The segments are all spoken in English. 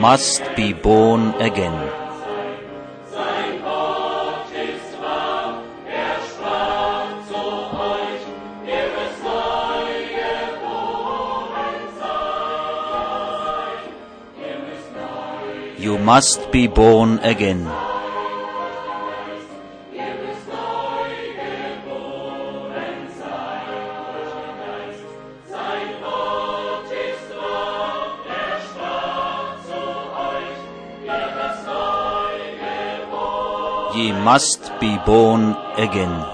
must be born again. You must be born again. Ye must be born again.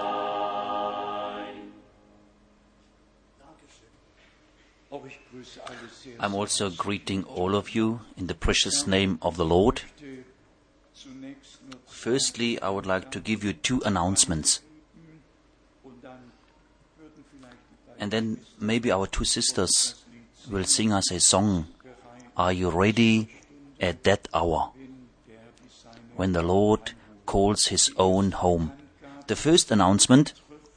I'm also greeting all of you in the precious name of the Lord. Firstly, I would like to give you two announcements. And then maybe our two sisters will sing us a song. Are you ready at that hour? When the Lord calls his own home. The first announcement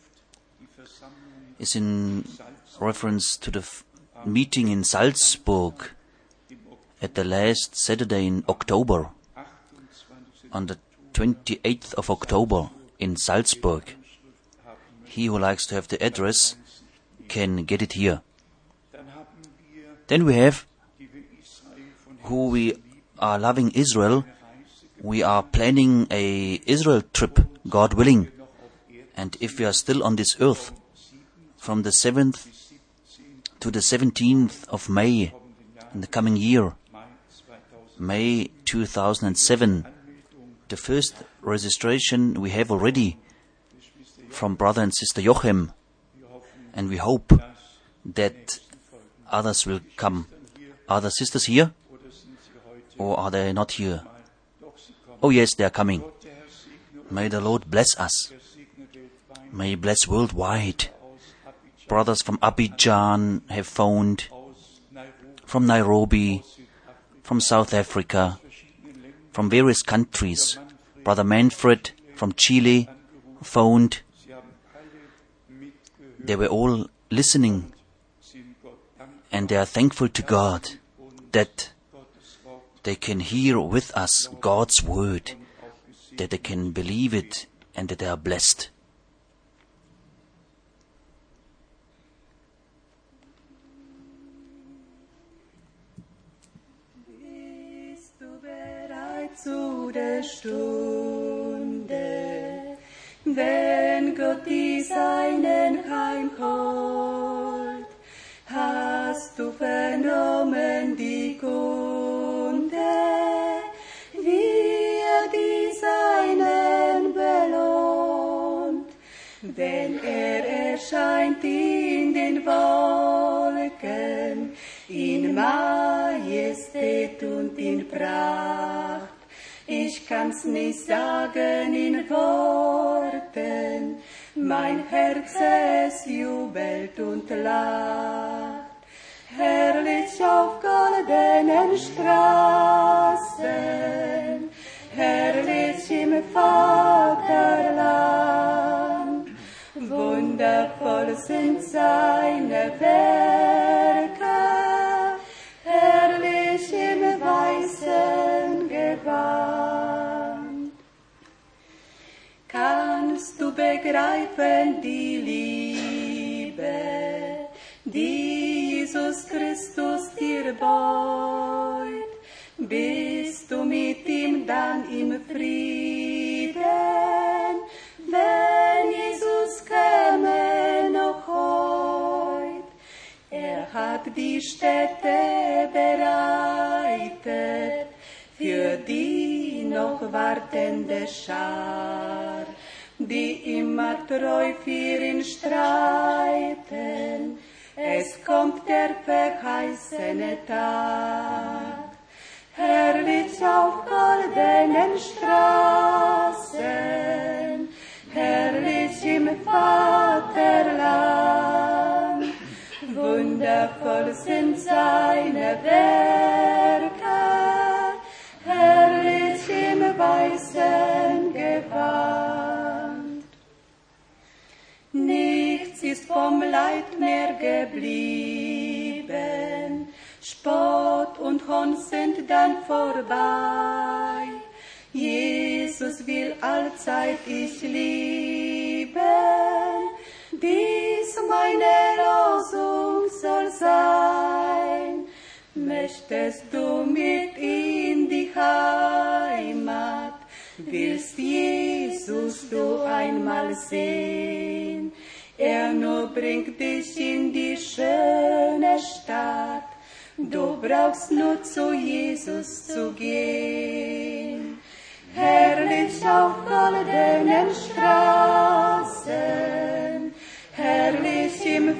is in reference to the meeting in Salzburg at the last Saturday in October, on the 28th of October in Salzburg. He who likes to have the address can get it here. Then we have, who we are loving Israel. We are planning a Israel trip, God willing. And if we are still on this earth, from the 7th to the 17th of May in the coming year, May 2007, the first registration we have already from brother and sister Jochem, and we hope that others will come. Are the sisters here? Or are they not here? Oh yes, they are coming. May the Lord bless us. May He bless worldwide. Brothers from Abidjan have phoned, from Nairobi, from South Africa, from various countries. Brother Manfred from Chile phoned. They were all listening, and they are thankful to God that they can hear with us God's word, that they can believe it, and that they are blessed. Zu der Stunde, wenn Gott die Seinen heimholt, hast du vernommen die Kunde, wie die Seinen belohnt, wenn erscheint in den Wolken, in Majestät und in Pracht. Ich kann's nicht sagen in Worten, mein Herz es jubelt und lacht. Herrlich auf goldenen Straßen, herrlich im Vaterland, wundervoll sind seine Werke, herrlich im weißen Gewand. Kannst du begreifen die Liebe, die Jesus Christus dir beut? Bist du mit ihm dann im Frieden, wenn Jesus käme noch heut? Hat die Stätte bereitet für die noch wartende Schar, die immer treu für ihn streiten. Es kommt der verheißene Tag, herrlich auf goldenen Straßen, herrlich im Vaterland. Wundervoll sind seine Werke, herrlich im weißen Gewand. Nichts ist vom Leid mehr geblieben, Spott und Hohn sind dann vorbei. Jesus will allzeit ich lieben, dies meine Losung soll sein. Möchtest du mit in die Heimat, willst Jesus du einmal sehen? Er nur bringt dich in die schöne Stadt, du brauchst nur zu Jesus zu gehen. Herrlich auf goldenen Straßen, herrlich im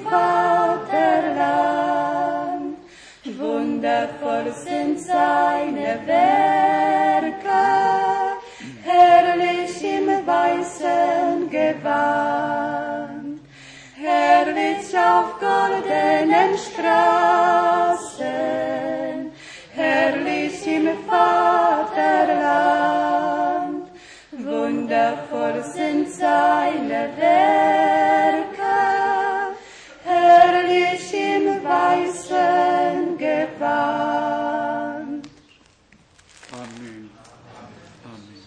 Vaterland, wundervoll sind seine Werke, herrlich im weißen Gewand. Herrlich auf goldenen Straßen, herrlich im Vaterland, wundervoll sind seine Werke, herrlich im weißen Gewand. Amen. Amen.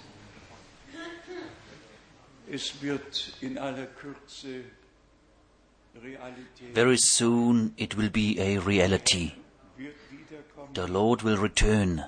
Es wird in aller Kürze Realität. Very soon it will be a reality. The Lord will return.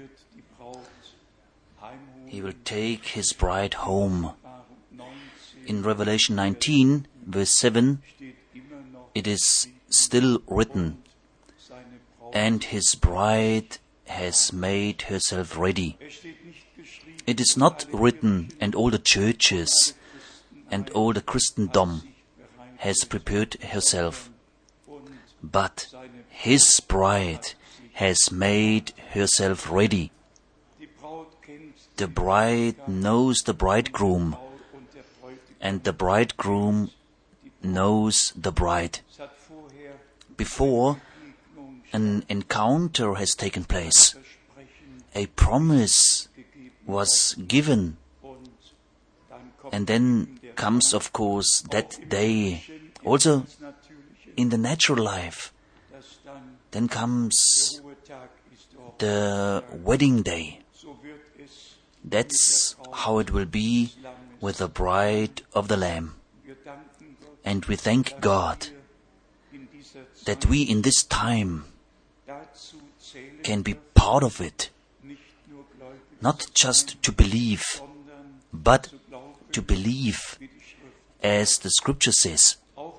He will take his bride home. In Revelation 19, verse 7, it is still written, and his bride has made herself ready. It is not written, and all the churches and all the Christendom has prepared herself, but his bride has made herself ready. The bride knows the bridegroom, and the bridegroom knows the bride. Before an encounter has taken place, a promise was given, and then comes, of course, that day. Also, in the natural life, then comes the wedding day. That's how it will be with the bride of the Lamb. And we thank God that we in this time can be part of it. Not just to believe, but to believe, as the scripture says.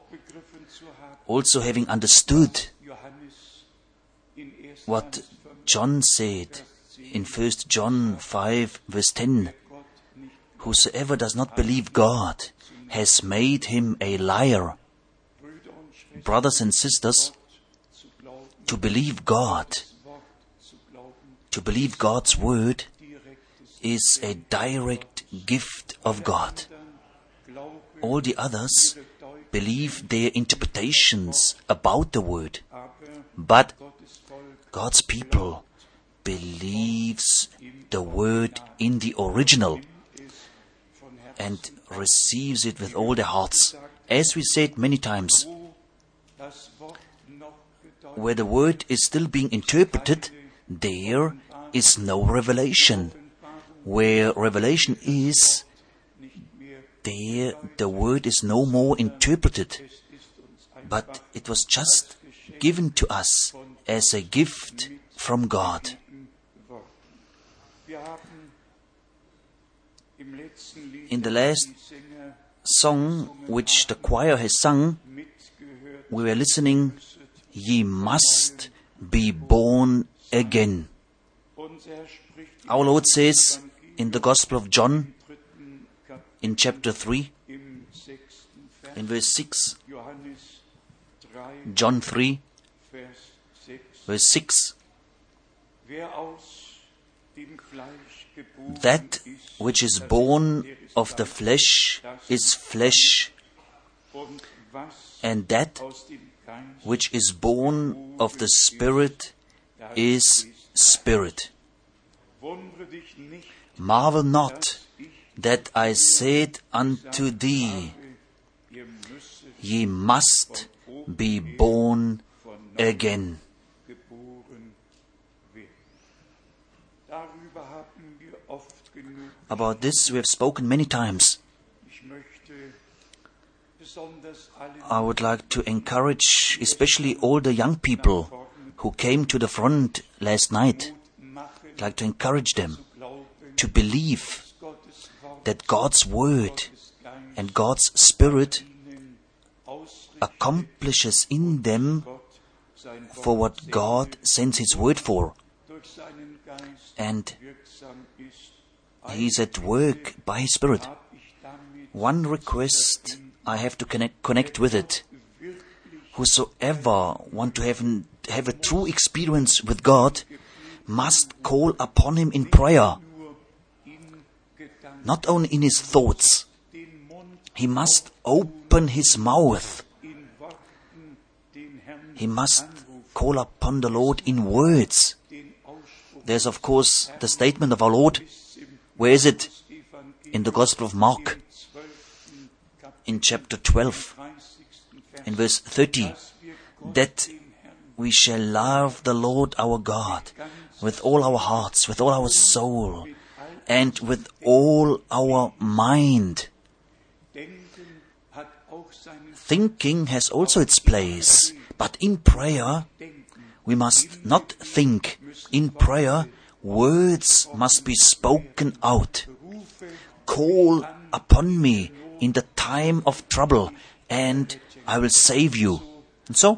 Also having understood what John said in 1 John 5 verse 10, whosoever does not believe God has made him a liar. Brothers and sisters, to believe God, to believe God's word is a direct gift of God. All the others believe their interpretations about the word, but God's people believes the word in the original and receives it with all their hearts. As we said many times, where the word is still being interpreted, there is no revelation. Where revelation is, there the word is no more interpreted, but it was just given to us as a gift from God. In the last song which the choir has sung, we were listening, "Ye must be born again." Our Lord says in the Gospel of John, in chapter 3, in verse 6, John 3, verse 6, that which is born of the flesh is flesh, and that which is born of the Spirit is spirit. Marvel not that I said unto thee, ye must be born again. About this we have spoken many times. I would like to encourage especially all the young people who came to the front last night. I'd like to encourage them to believe that God's Word and God's Spirit accomplishes in them for what God sends His Word for. And He is at work by His Spirit. One request I have to connect with it. Whosoever want to have a true experience with God must call upon Him in prayer. Not only in his thoughts. He must open his mouth. He must call upon the Lord in words. There's of course the statement of our Lord. Where is it? In the Gospel of Mark. In chapter 12. In verse 30. That we shall love the Lord our God with all our hearts, with all our soul, and with all our mind. Thinking has also its place, but in prayer we must not think. In prayer, words must be spoken out. Call upon me in the time of trouble, and I will save you. And so,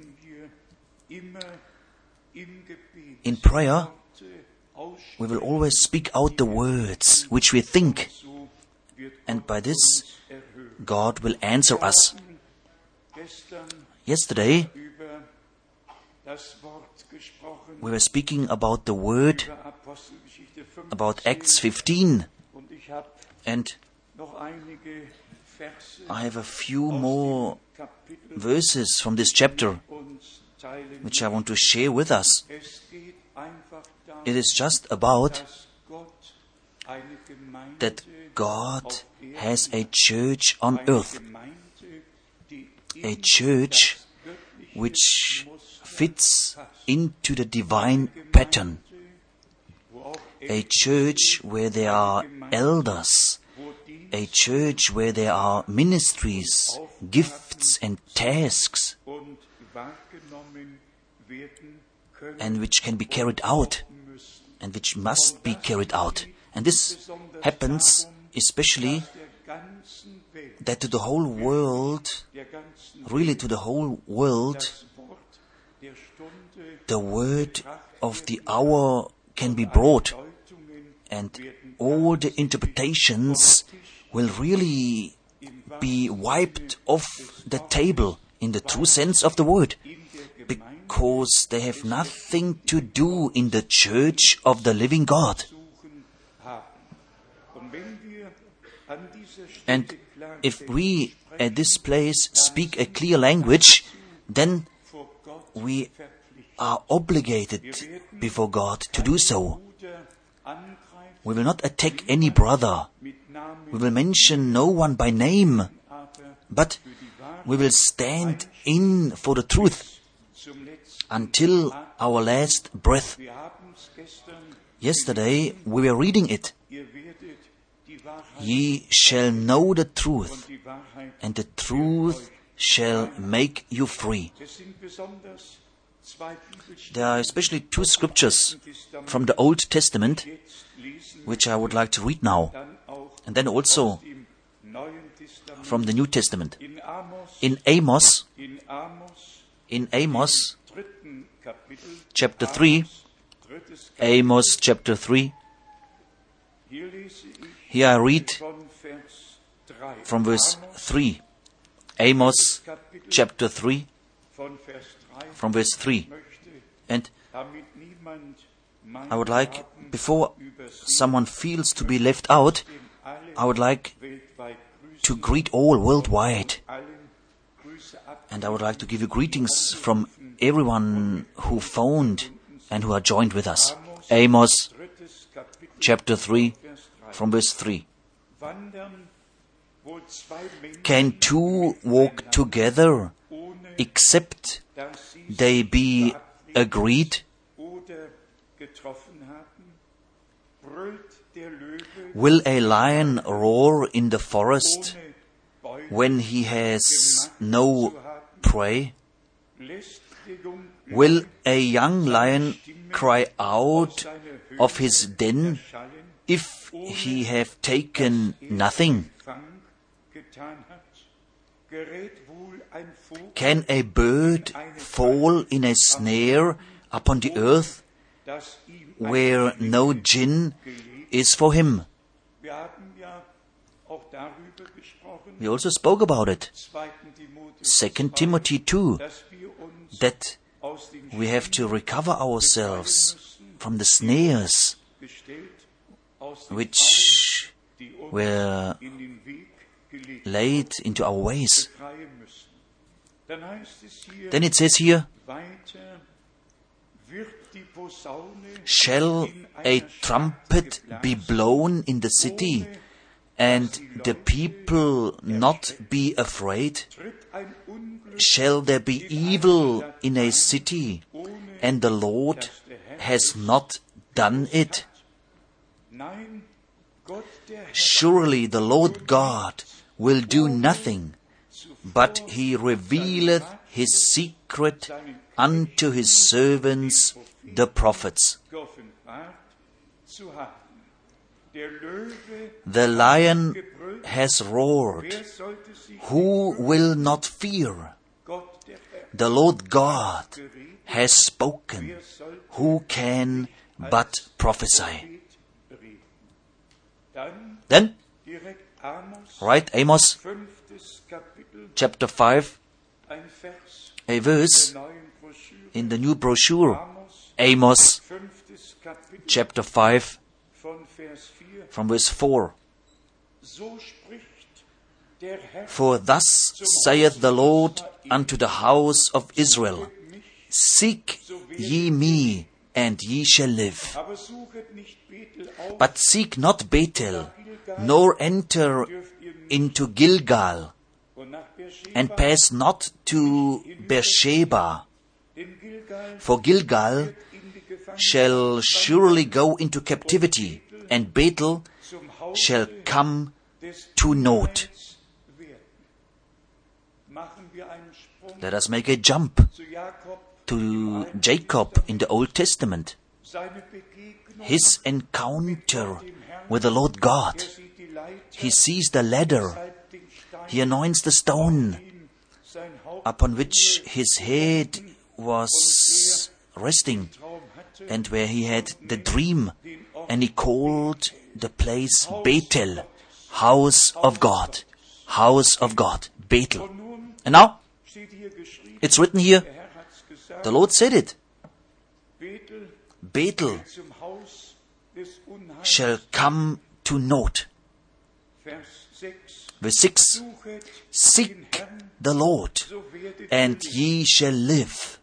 in prayer, we will always speak out the words which we think, and by this, God will answer us. Yesterday, we were speaking about the Word, about Acts 15, and I have a few more verses from this chapter which I want to share with us. It is just about that God has a church on earth, a church which fits into the divine pattern, a church where there are elders, a church where there are ministries, gifts and tasks, and which can be carried out, and which must be carried out. And this happens especially that to the whole world, really to the whole world, the word of the hour can be brought, and all the interpretations will really be wiped off the table in the true sense of the word, because they have nothing to do in the church of the living God. And if we at this place speak a clear language, then we are obligated before God to do so. We will not attack any brother. We will mention no one by name, but we will stand in for the truth until our last breath. Yesterday we were reading it. Ye shall know the truth, and the truth shall make you free. There are especially two scriptures from the Old Testament which I would like to read now, and then also from the New Testament. In Amos chapter 3, Amos chapter 3, here I read from verse 3. Amos chapter 3, from verse 3. And I would like, before someone feels to be left out, I would like to greet all worldwide. And I would like to give you greetings from everyone who phoned and who are joined with us. Amos chapter 3, from verse 3. Can two walk together except they be agreed? Will a lion roar in the forest when he has no prey? Will a young lion cry out of his den if he have taken nothing? Can a bird fall in a snare upon the earth where no gin is for him? We also spoke about it. 2 Timothy 2, that we have to recover ourselves from the snares which were laid into our ways. Then it says here, shall a trumpet be blown in the city, and the people not be afraid? Shall there be evil in a city, and the Lord has not done it? Surely the Lord God will do nothing, but he revealeth his secret unto his servants the prophets. The lion has roared. Who will not fear? The Lord God has spoken. Who can but prophesy? Then, right, Amos, chapter 5, a verse in the new brochure, Amos, chapter 5, from verse 4. For thus saith the Lord unto the house of Israel, seek ye me, and ye shall live. But seek not Bethel, nor enter into Gilgal, and pass not to Beersheba. For Gilgal shall surely go into captivity, and Bethel shall come to naught. Let us make a jump to Jacob in the Old Testament. His encounter with the Lord God. He sees the ladder. He anoints the stone upon which his head was resting, and where he had the dream, and he called the place Bethel, house of God, Bethel. And now, it's written here, the Lord said it, Bethel shall come to naught. Verse 6, seek the Lord, and ye shall live,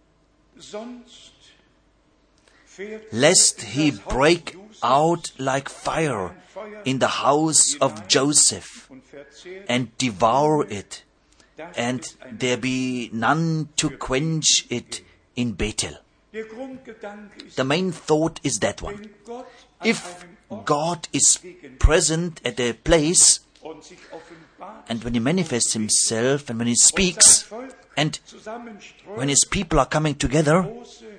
lest he break out like fire in the house of Joseph, and devour it, and there be none to quench it in Bethel. The main thought is that one. If God is present at a place, and when he manifests himself, and when he speaks, and when his people are coming together,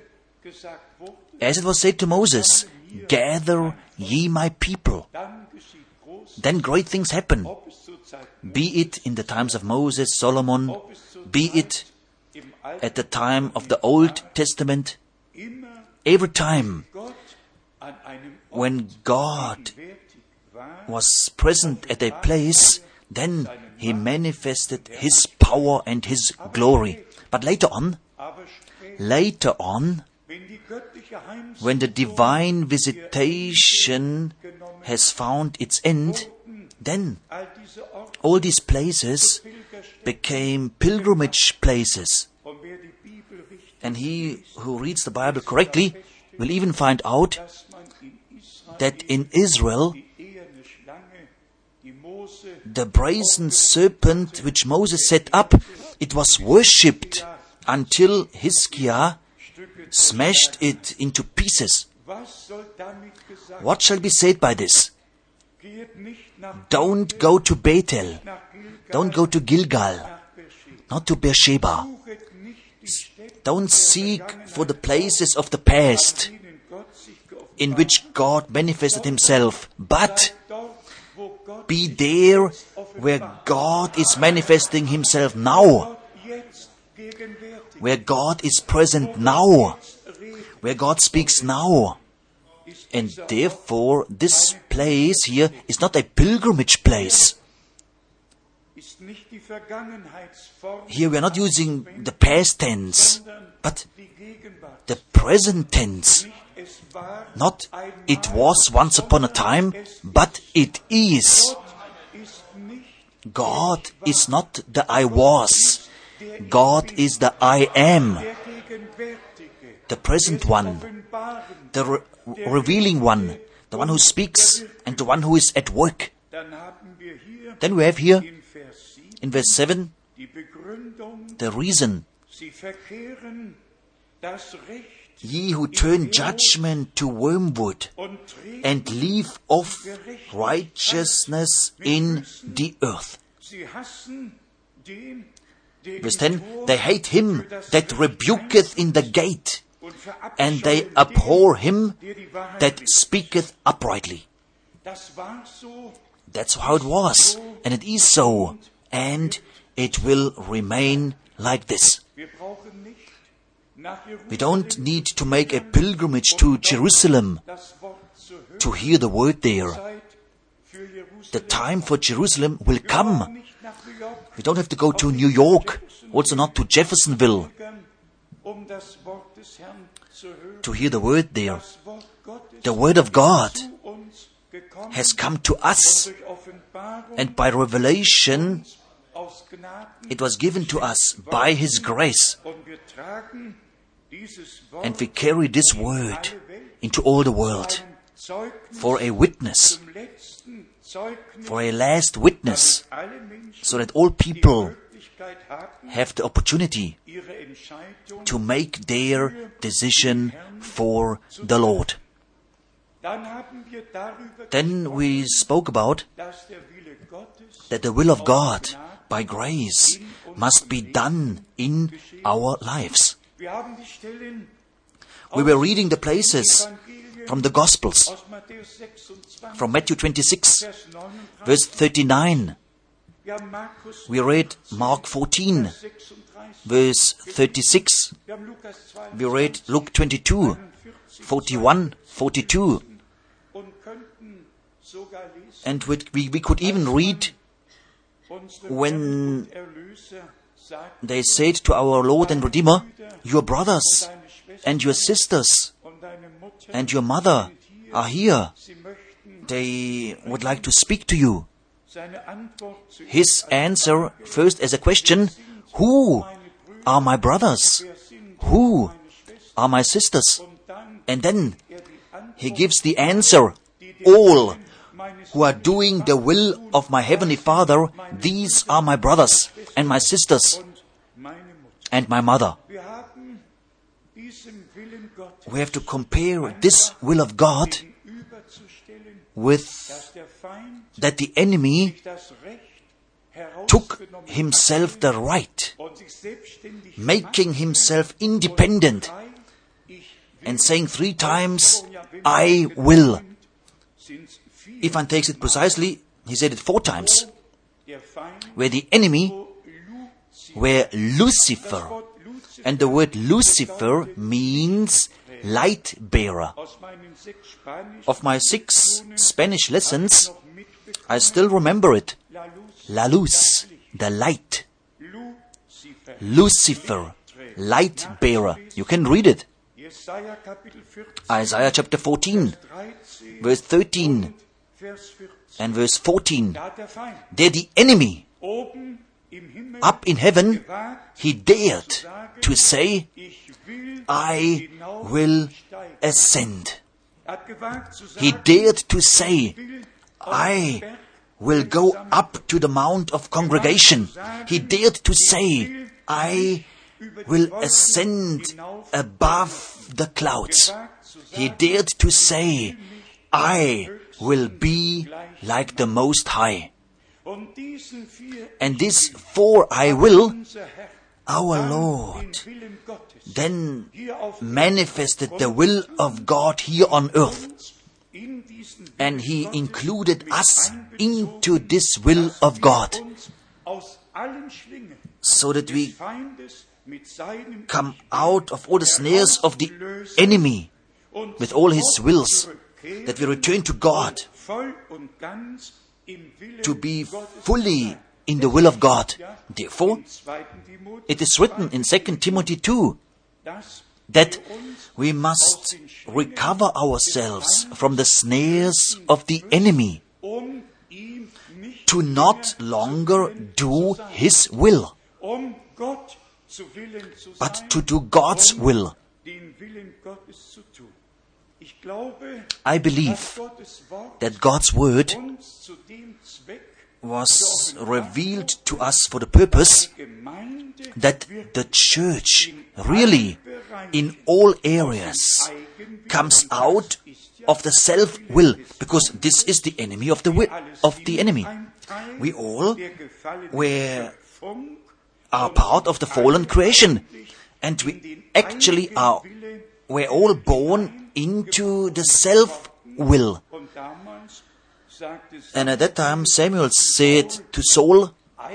as it was said to Moses, gather ye my people, then great things happen. Be it in the times of Moses, Solomon, be it at the time of the Old Testament, every time when God was present at a place, then he manifested his power and his glory. But later on, when the divine visitation has found its end, then all these places became pilgrimage places. And he who reads the Bible correctly will even find out that in Israel, the brazen serpent which Moses set up, it was worshipped until Hezekiah smashed it into pieces. Was soll damit gesagt What shall be said by this? Geht nicht nach Don't go to Bethel. nach Gilgal, Don't go to Gilgal. nach Beersheba. Not to Beersheba. Suchet nicht die Städte, Don't seek for the places of the past in denen Gott sich geoffenbart in which God manifested himself, but dort, wo Gott be there where God is manifesting himself now, jetzt gegenwärtig where God is present now, where God speaks now. And therefore, this place here is not a pilgrimage place. ist nicht die Vergangenheitsform, Here we are not using the past tense, but die Gegenwart. the present tense. Es war Not it was once upon a time, but it is. ist nicht God is not the I was. God is the I am, der Gegenwärtige, the present one, offenbaren. the revealing one, the one who speaks and the one who is at work. Dann haben wir hier Then we have here in Vers 7 in verse 7 die Begründung, the reason. sie verkehren das Recht Ye who turn judgment to wormwood und treten, and leave off righteousness in the earth. sie hassen den, der Verse im 10, Tor they hate him that rebuketh in the gate, und and they verabscheuen abhor him den, der die Wahrheit that spricht. speaketh uprightly. Das war so, That's how it was, and it is so, and it will remain like this. wir brauchen nicht nach We Jerusalem don't need to make a pilgrimage to Jerusalem das Wort zu hören. to hear the word there. Zeit für Jerusalem. The time for Jerusalem will come. Nicht nach New York, We don't have to go to New York, also not to Jeffersonville, um das Wort des Herrn zu hören. to hear the word there. Das Wort Gottes The word of God zu uns gekommen has come to us, durch Offenbarung and by revelation aus Gnaden, it was given to us by His grace, und wir tragen dieses Wort and we carry this word into all the world Zeugnis for a witness, zum letzten Zeugnis, for a last witness, alle Menschen so that all die people Möglichkeit haben, have the opportunity ihre Entscheidung. to make their decision for the Lord. Dann haben wir darüber Then we spoke about dass der Wille Gottes that the will of God by grace must be done in our lives. wir haben die Stellen We were reading the places Evangelien from the Gospels, aus Matthäus 26, from Matthew 26, Vers 39. verse 39. Wir haben Markus We read Mark 14, 36. verse 36. Wir haben Lukas 2 We read Luke 22, 41, 42. und könnten sogar lesen, And we could even read unsere when Herr und Erlöser sagt they said to our Lord and Redeemer, your brothers deine Schwester and your sisters und deine Mutter, and your mother are here. sie möchten They would like to speak to you. seine Antwort zu His answer, first as a question, who are my brothers? Who are my sisters? und dann And then die Antwort he gives the answer, all who are doing the will of my heavenly Father, these are my brothers and my sisters und meine Mutter. and my mother. Wir haben diesem Willen Gottes We have to compare this will of God gegenüberzustellen, with dass der Feind that the enemy das Recht took herausgenommen himself the right, und sich selbstständig making himself independent macht, ich and saying 3 times, I will. sind's viel. If one takes it precisely, he said it 4 times, Der Feind, where the enemy wo were Lucifer. Gott Luzifer And the word Lucifer means light bearer. aus meinen 6 Spanisch Of my 6 Spanish lessons, noch mitbekommen, I still remember it. La Luz, La luz, the light. Luzifer. Lucifer, light bearer. You can read it. Jesaja Kapitel 14, Isaiah chapter 14, 13, verse 13 Vers 14. and verse 14. Da hat der Feind There the enemy oben im Himmel up in heaven, gewagt, he dared to say, ich will I will ascend. hat gewagt zu He sagen, dared to say, will I will go up to the mount of congregation. He dared to say, I will ascend above the clouds. gewagt zu He dared to say, I will be like the Most High. And this "for I will," our Lord then manifested the will of God here on earth. And He included us into this will of God, so that we come out of all the snares of the enemy with all his wills, that we return to God, to be fully in the will of God. Therefore, it is written in 2 Timothy 2 that we must recover ourselves from the snares of the enemy, to not longer do his will, but to do God's will. I believe that God's word was revealed to us for the purpose that the church really in all areas comes out of the self-will, because this is the enemy of the enemy. We all are part of the fallen creation, and we actually we're all born into the self-will. And at that time Samuel said to Saul,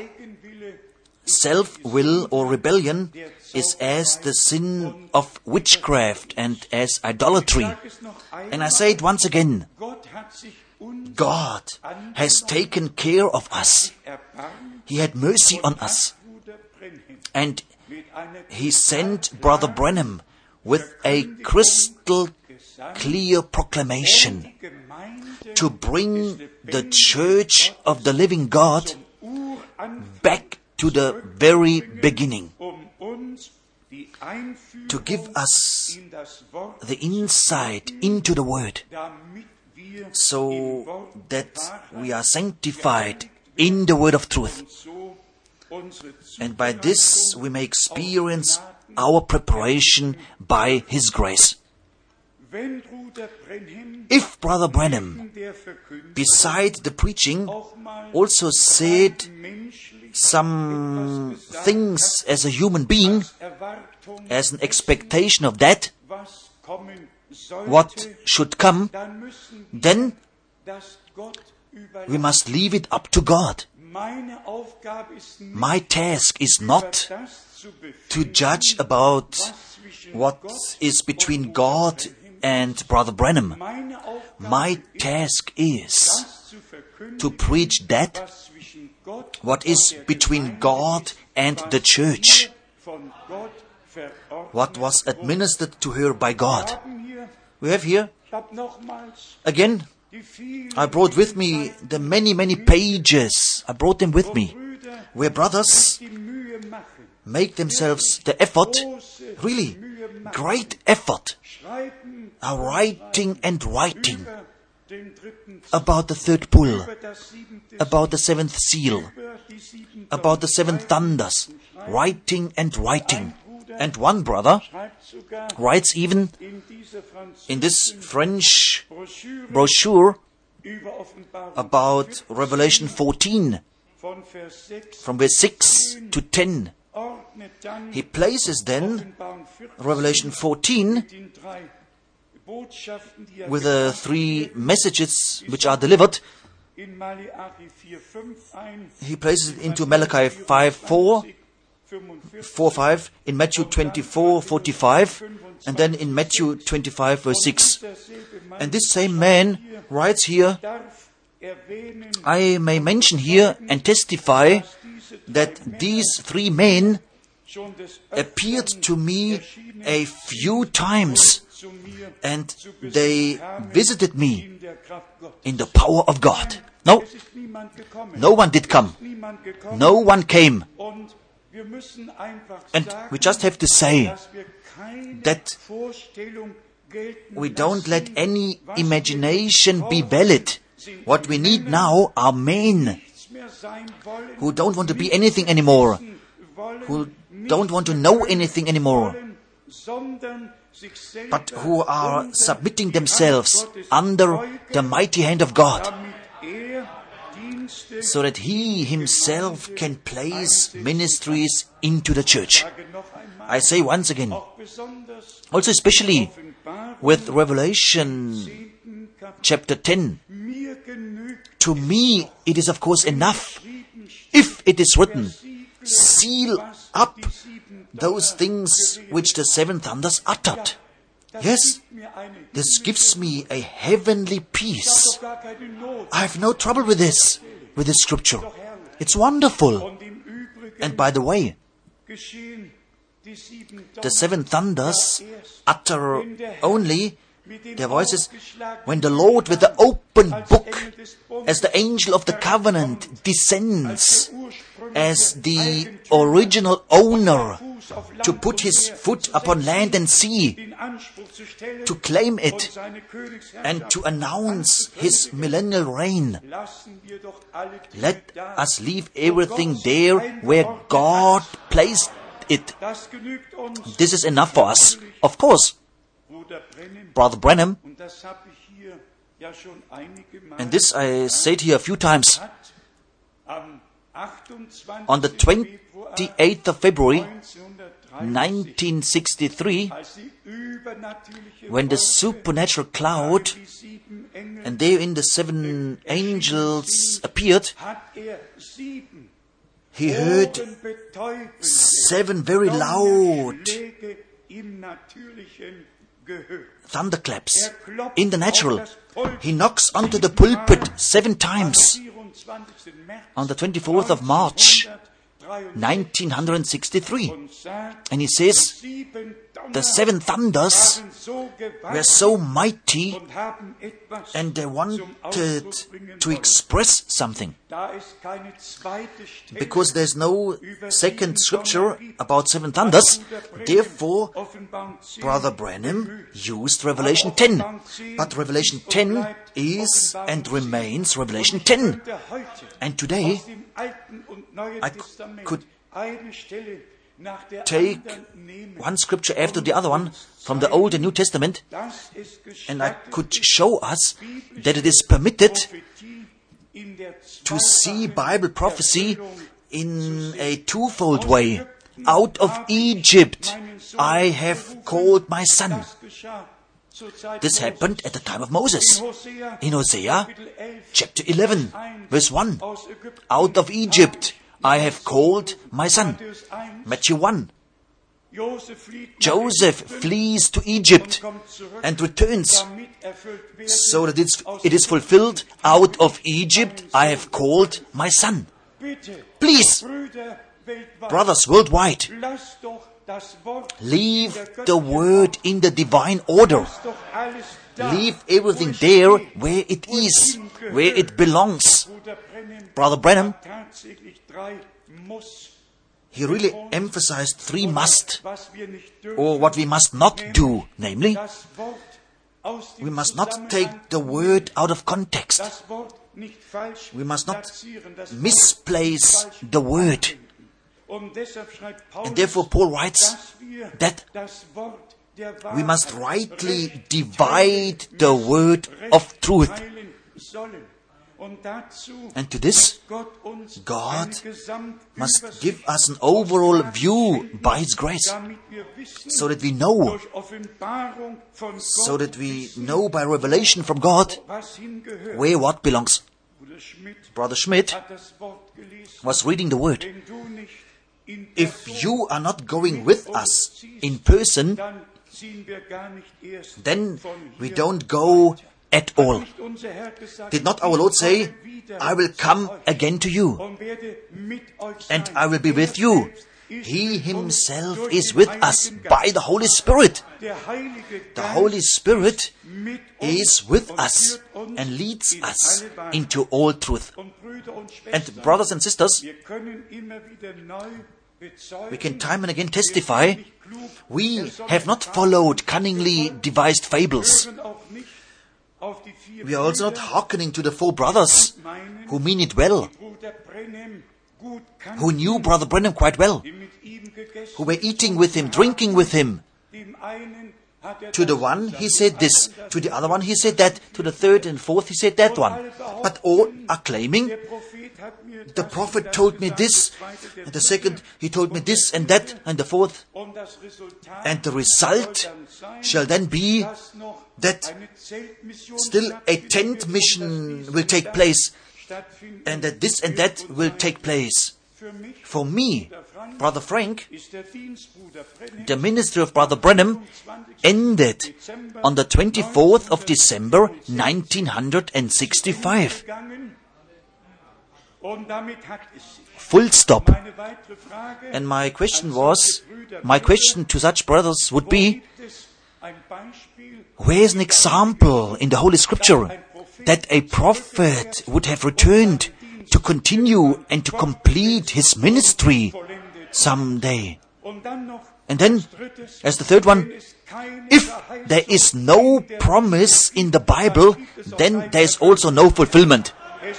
self-will or rebellion is as the sin of witchcraft and as idolatry. And I say it once again, God has taken care of us. He had mercy on us. And He sent Brother Branham with a crystal clear proclamation to bring the Church of the Living God back to the very beginning, to give us the insight into the Word, so that we are sanctified in the Word of truth. And by this we may experience our preparation by His grace. If Brother Branham, beside the preaching, also said some things as a human being, as an expectation of that, what should come, then we must leave it up to God. My task is not to judge about what is between God and Brother Branham. My task is to preach that what is between God and the church, what was administered to her by God. We have here, again, I brought with me the many pages. I brought them with me, where brothers make themselves the effort, really great effort, are writing and writing about the third bull, about the seventh seal, about the seven thunders, writing and writing. And one brother writes even in this French brochure about Revelation 14, from verse 6 to 10. He places then Revelation 14 with the three messages which are delivered. He places it into Malachi 4:5, in Matthew 24:45, and then in Matthew 25 verse 6. And this same man writes here, I may mention here and testify that these three men appeared to me a few times, and they visited me in the power of God. No one did come. No one came. And we just have to say that we don't let any imagination be valid. What we need now are men who don't want to be anything anymore, who don't want to know anything anymore, but who are submitting themselves under the mighty hand of God, so that He Himself can place ministries into the church. I say once again, also especially with Revelation chapter 10, to me it is of course enough if it is written, seal up those things which the seven thunders uttered. Yes, this gives me a heavenly peace. I have no trouble with this scripture. It's wonderful. And by the way, the seven thunders utter only their voices when the Lord with the open book, as the angel of the covenant, descends as the original owner to put his foot upon land and sea, to claim it and to announce his millennial reign. Let us leave everything there where God placed it. This is enough for us. Of course, Brother Branham, and this I said here a few times, on the 28th of February 1963, when the supernatural cloud and therein the seven angels appeared, he heard seven very loud thunderclaps in the natural. He knocks onto the pulpit 7 times on the 24th of March 1963, and he says the seven thunders were so mighty and they wanted to express something, because there's no second scripture about seven thunders. Therefore, Brother Branham used Revelation 10, but Revelation 10 is and remains Revelation 10. And today I could take one scripture after the other one from the Old and New Testament, and I could show us that it is permitted to see Bible prophecy in a twofold way. Out of Egypt I have called my son. This happened at the time of Moses. In Hosea chapter 11 verse 1, out of Egypt I have called my son. Matthew 1, Joseph flees to Egypt and returns, so that it is fulfilled. Out of Egypt I have called my son. Please, brothers worldwide, leave the word in the divine order. Leave everything there where it is, where it belongs. Brother Branham, he really emphasized 3 must, or what we must not do, namely, we must not take the word out of context. We must not misplace the word. And therefore Paul writes that we must rightly divide the word of truth. And to this, God must give us an overall view by His grace, so that we know by revelation from God where what belongs. Brother Schmidt was reading the word. If you are not going with us in person, then we don't go at all. Did not our Lord say, I will come again to you, and I will be with you? He Himself is with us by the Holy Spirit. The Holy Spirit is with us and leads us into all truth. And brothers and sisters, we can time and again testify, we have not followed cunningly devised fables. We are also not hearkening to the 4 brothers who mean it well, who knew Brother Branham quite well, who were eating with him, drinking with him. To the one he said this, to the other one he said that, to the third and fourth he said that one. But all are claiming, the prophet told me this, and the second he told me this and that, and the fourth. And the result shall then be that still a tent mission will take place, and that this and that will take place. For me, Brother Frank, the ministry of Brother Branham ended on the 24th of December 1965. Full stop. And my question to such brothers would be, where is an example in the Holy Scripture that a prophet would have returned to continue and to complete his ministry someday? And then, as the third one, if there is no promise in the Bible, then there is also no fulfillment.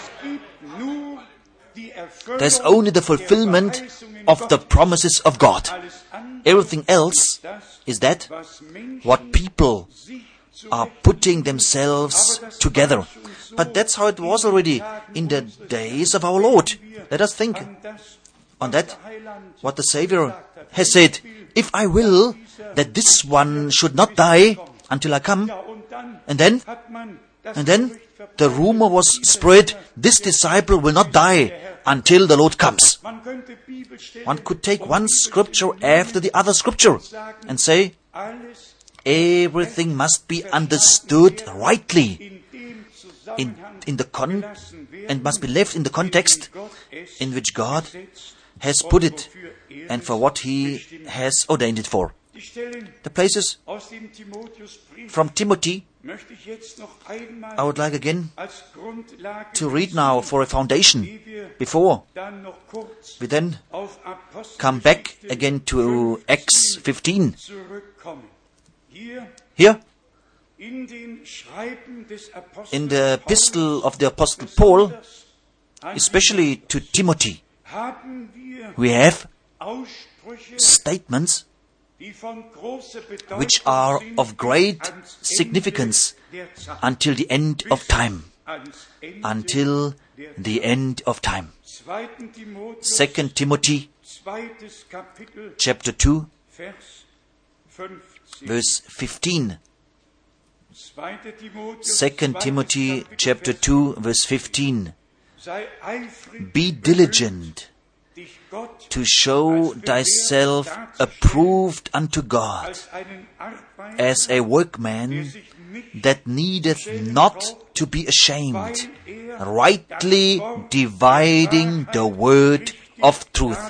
There's only the fulfillment of the promises of God. Everything else is that what people are putting themselves together. But that's how it was already in the days of our Lord. Let us think on that, what the Savior has said. If I will that this one should not die until I come, and then the rumor was spread, this disciple will not die until the Lord comes. One could take one scripture after the other scripture and say, everything must be understood rightly and must be left in the context in which God has put it and for what He has ordained it for. The places from Timothy, I would like again to read now for a foundation before we then come back again to Acts 15. Here, in the epistle of the Apostle Paul, especially to Timothy, we have statements which are of great significance until the end of time. Until the end of time. 2 Timothy chapter 2 verse 15. 2 Timothy chapter 2 verse 15. Be diligent to show thyself approved unto God, as a workman that needeth not to be ashamed, rightly dividing the word of truth.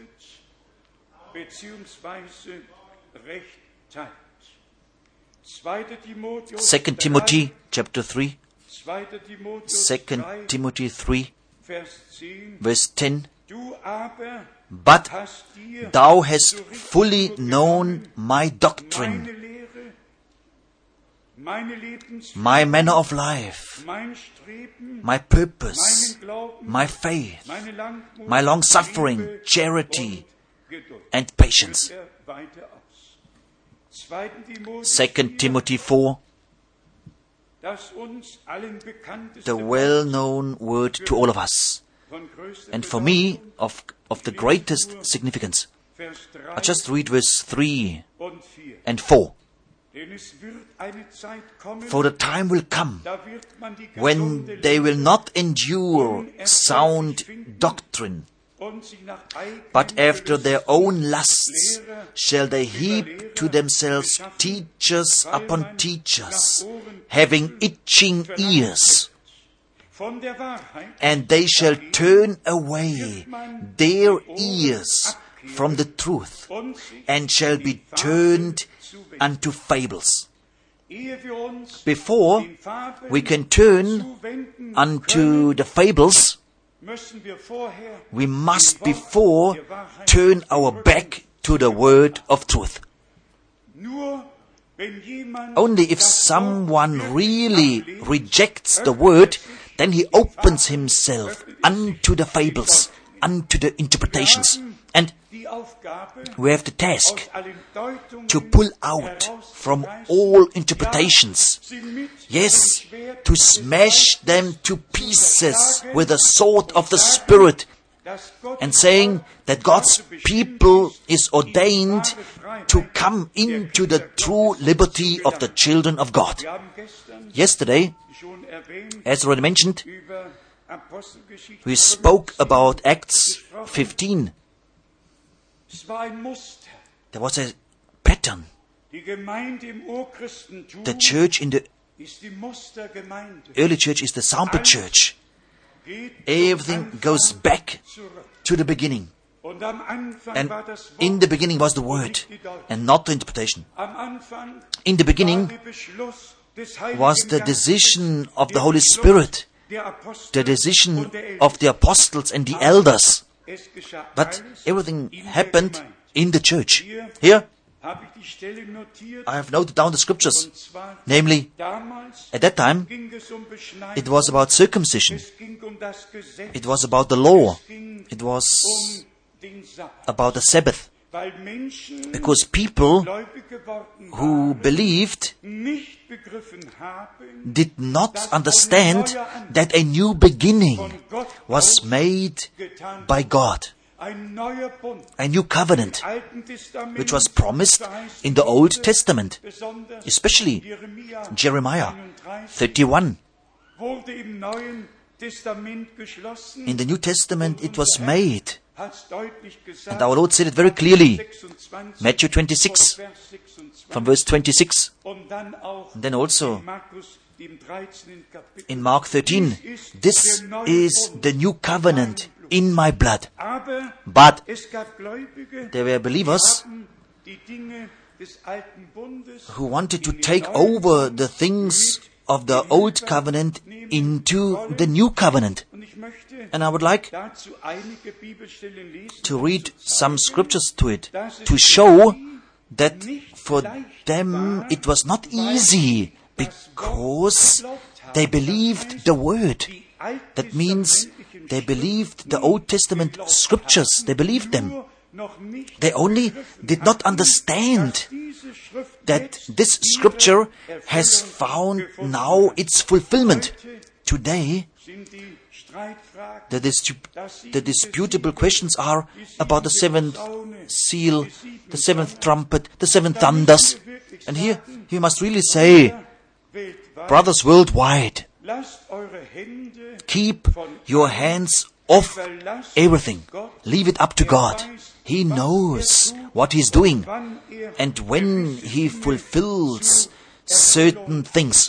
2 Timothy chapter 3, 2 Timothy 3, verse 10. But thou hast fully known my doctrine, my manner of life, my purpose, my faith, my long-suffering, charity, and patience. 2 Timothy 4, the well-known word to all of us, and for me, of the greatest significance. I just read verse 3 and 4. For the time will come when they will not endure sound doctrine, but after their own lusts shall they heap to themselves teachers upon teachers, having itching ears. And they shall turn away their ears from the truth, and shall be turned unto fables. Before we can turn unto the fables, we must before turn our back to the word of truth. Only if someone really rejects the word, then he opens himself unto the fables, unto the interpretations. And die Aufgabe, we have the task aus allen Deutungen to pull out from all interpretations, yes, to smash them to pieces with the sword of the Spirit, dass Gott and saying that God's people is ordained to come into the true liberty of the children of God. Wir haben gestern Yesterday, schon erwähnt as already mentioned, über Apostelgeschichte. we spoke about Acts 15. Es war ein Muster. There was a pattern. Die Gemeinde im Urchristentum The church in the ist die Mustergemeinde. early church is the sample church. Geht Everything goes back zurück. to the beginning. Und am Anfang And war das Wort. in the beginning was the word and not the interpretation. Am Anfang In the war beginning der Beschluss des Heiligen was the Geistes, decision of the der Holy Beschluss Spirit, der Apostel the decision und der Ältesten. of the apostles and the elders. Es geschah But alles everything in der happened Gemeinde. in the church. Here, Habe ich die Stelle notiert, I have noted down the scriptures. und zwar Namely, damals at that time, ging es um Beschneidung, it was about circumcision. es ging um das Gesetz, It was about the law. es ging It was um den Sabbat, about the Sabbath. weil Menschen, Because people gläubig geworden who waren, believed nicht begriffen haben, did not understand that a new beginning von Gott was made getan, by God. ein neuer Bund, A new covenant, im Alten Testament, which was promised in the Old Testament, besonders especially Jeremia Jeremiah 31, 31. wurde im Neuen Testament geschlossen, In the New Testament it was made, hat's deutlich gesagt, and our Lord said it very clearly. 26, Matthew 26, Vers 26, from verse 26, und dann auch and then also in Markus, dem 13. Kapitel. in Mark 13, this is the new covenant in my blood. Aber But es gab Gläubige, there were believers haben die Dinge des alten Bundes who wanted to in den take neuen over the things of the old covenant into the new covenant. Und ich möchte And I would like dazu einige Bibelstellen lesen, to read some scriptures to it, to show that for them it was not easy because they believed the word. die That means alttestamentlichen they believed the Old Testament scriptures. They believed them. nur noch nicht They only did not understand diese Schrift that jetzt this scripture has found now its fulfillment. Today, sind die Streitfragen, the disputable questions are about the seventh seal, the seventh trumpet, the seven thunders. And here you must really say, weltweit. brothers worldwide, Lasst eure Hände keep your hands off everything. Leave it up to God. He knows what He's doing. wann And when He fulfills certain things,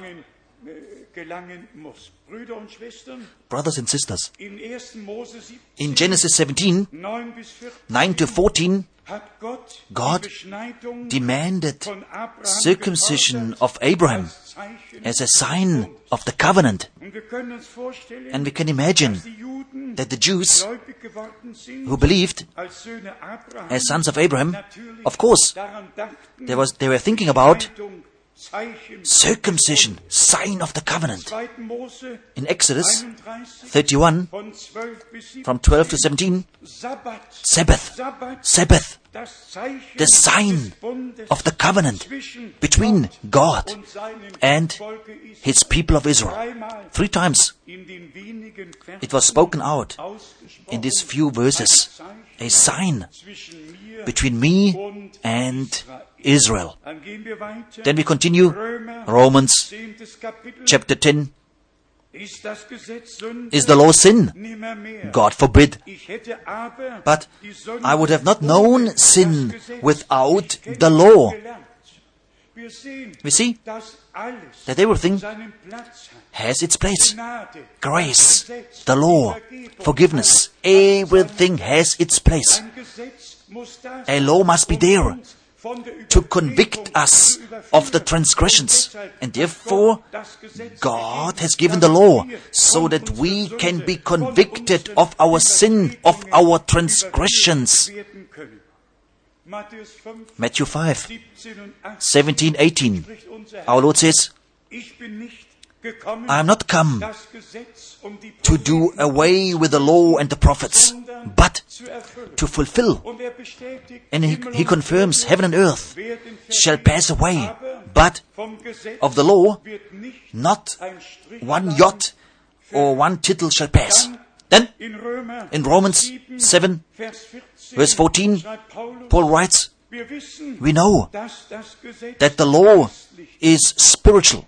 gelangen muss. Brüder und Schwestern, brothers and sisters, in 1. Mose 17, in Genesis 17, 9 bis 14, 9 to 14, hat Gott God die Beschneidung demanded von Abraham circumcision gefordert of Abraham als Zeichen. as a sign of the covenant. Und wir können uns vorstellen, And we can imagine dass die Juden that the Jews gläubig geworden sind who believed als Söhne Abraham, as sons of Abraham, natürlich of course, daran dachten, they were thinking about Beschneidung, Zeichen. circumcision, sign of the covenant. 2. Mose In Exodus 31 31, von 12 bis 17, from 12 to 17, Sabbat, Sabbath, Sabbat, Sabbath, das Zeichen the sign des Bundes of the covenant zwischen between God und seinem and Volke ist His people of Israel. dreimal 3 times in den wenigen Versen it was spoken out ausgesprochen. in these few verses, a sign Zwischen mir between me and Israel. Dann gehen wir weiter. Then we continue, Römer, Romans 10. Kapitel. chapter 10, Ist das Gesetz Sünde? is the law sin? Nimmermehr. God forbid. Ich hätte aber But die Sünde I would have not ohne known das sin Gesetz without nicht the law. gelernt. Wir sehen, We see dass alles that everything seinen Platz hat. has its place. Gnade, Grace, das Gesetz, the law, die Vergebung, forgiveness, alles hat everything has its place. ein Gesetz muss da A sein, law must be there uns von der to Übertretung convict us zu überführen. of the transgressions. Deshalb And hat therefore, Gott das Gesetz God gegeben, has given dass the law wir so von that unserer we Sünde, can be von convicted unseren of our sin, of our transgressions. überführt werden können. Matthäus 5, Matthew 5, 17 und 18 17, 18. spricht unser Herr. Our Lord says, Ich bin nicht gekommen, I am not come das Gesetz die to do away with the law and the prophets, sondern but to fulfill. And he confirms heaven and earth shall pass away, but of the law not one jot or one tittle shall pass. Then, in Romans 7, verse 14, Paul writes, we know that the law is spiritual.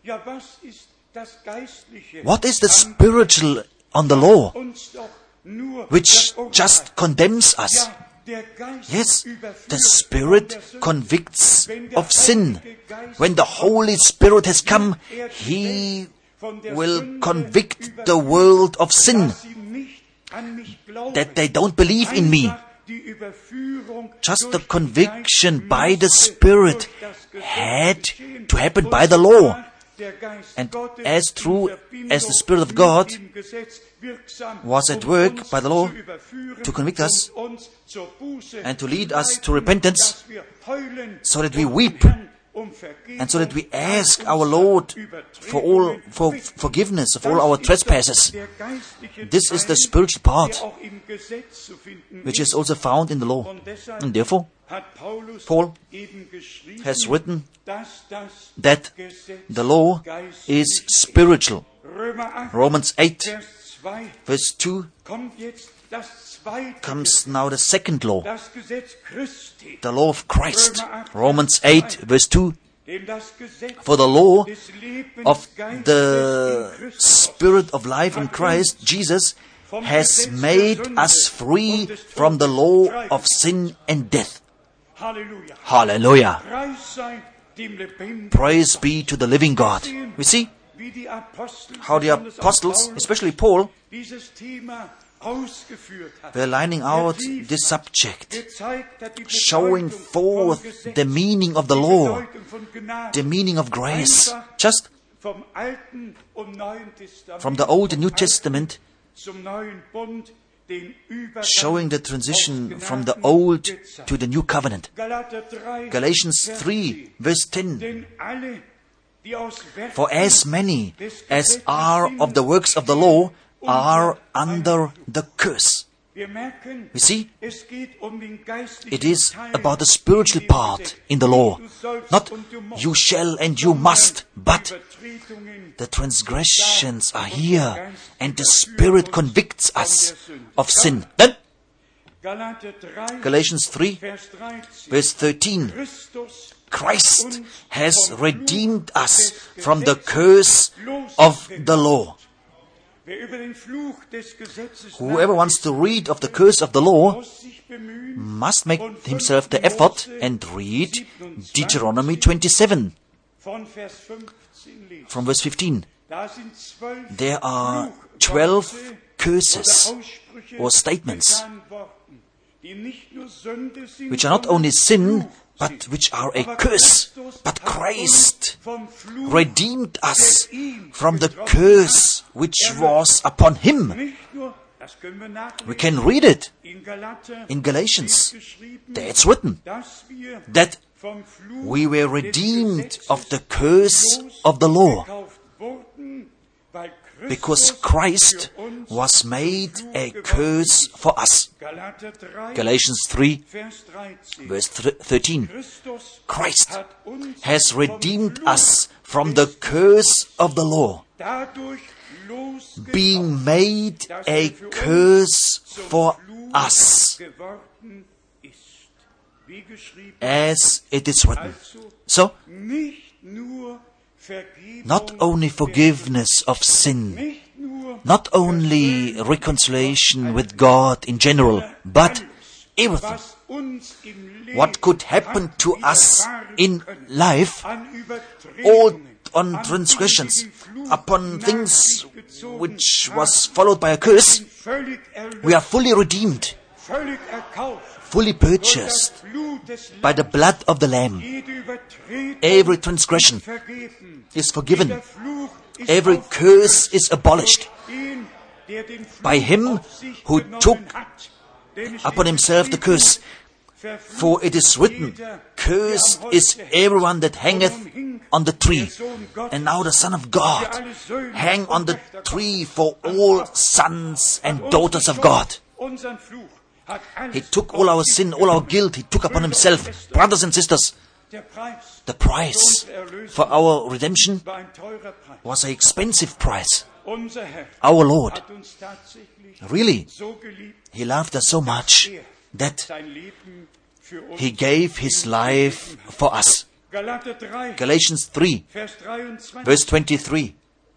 What is the spiritual on the law, which just condemns us? Yes, the Spirit convicts of sin. When the Holy Spirit has come, He will convict the world of sin, that they don't believe in me. Just the conviction by the Spirit had to happen by the law. And as true as the Spirit of God was at work by the law to convict us and to lead us to repentance, so that we weep and so that we ask our Lord for forgiveness of all our trespasses. This is the spiritual part, which is also found in the law. And therefore, Paul has written that the law is spiritual. Romans 8, verse 2, comes now the second law, the law of Christ. Romans 8, verse 2, for the law of the Spirit of life in Christ Jesus has made us free from the law of sin and death. Hallelujah. Praise be to the living God. We see how the apostles, especially Paul, were lining out this subject, showing forth the meaning of the law, the meaning of grace, just from the Old and New Testament, showing the transition from the Old to the New Covenant. Galatians 3, verse 10. For as many as are of the works of the law are under the curse. We see, it is about the spiritual part in the law. Not you shall and you must, but the transgressions are here and the Spirit convicts us of sin. Then, Galatians 3, verse 13. Christ has redeemed us from the curse of the law. Whoever wants to read of the curse of the law must make himself the effort and read Deuteronomy 27 from verse 15. There are 12 curses or statements which are not only sin, but which are a curse. But Christ redeemed us from the curse which was upon Him. We can read it in Galatians. There it's written that we were redeemed of the curse of the law, because Christ was made a curse for us. Galatians 3, verse 13. Christ has redeemed us from the curse of the law, being made a curse for us, as it is written. So, not only forgiveness of sin, not only reconciliation with God in general, but everything. What could happen to us in life, all on transgressions, upon things which was followed by a curse, we are fully redeemed, fully purchased by the blood of the Lamb. Every transgression is forgiven. Every curse is abolished by Him who took upon Himself the curse. For it is written, cursed is everyone that hangeth on the tree. And now the Son of God hang on the tree for all sons and daughters of God. He took all our sin, all our guilt, He took upon Himself. Brothers and sisters, the price for our redemption was an expensive price. Our Lord, really, He loved us so much that He gave His life for us. Galatians 3, verse 23.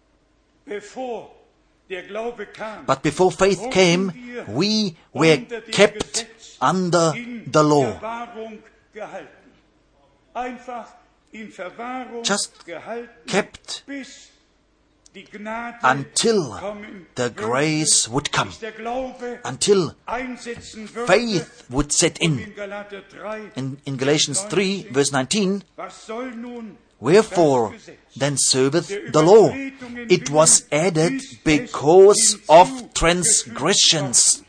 But before faith came, we were kept under the law. Just kept until the grace would come, until faith would set in. In Galatians 3, verse 19, wherefore then serveth the law? It was added because of transgressions.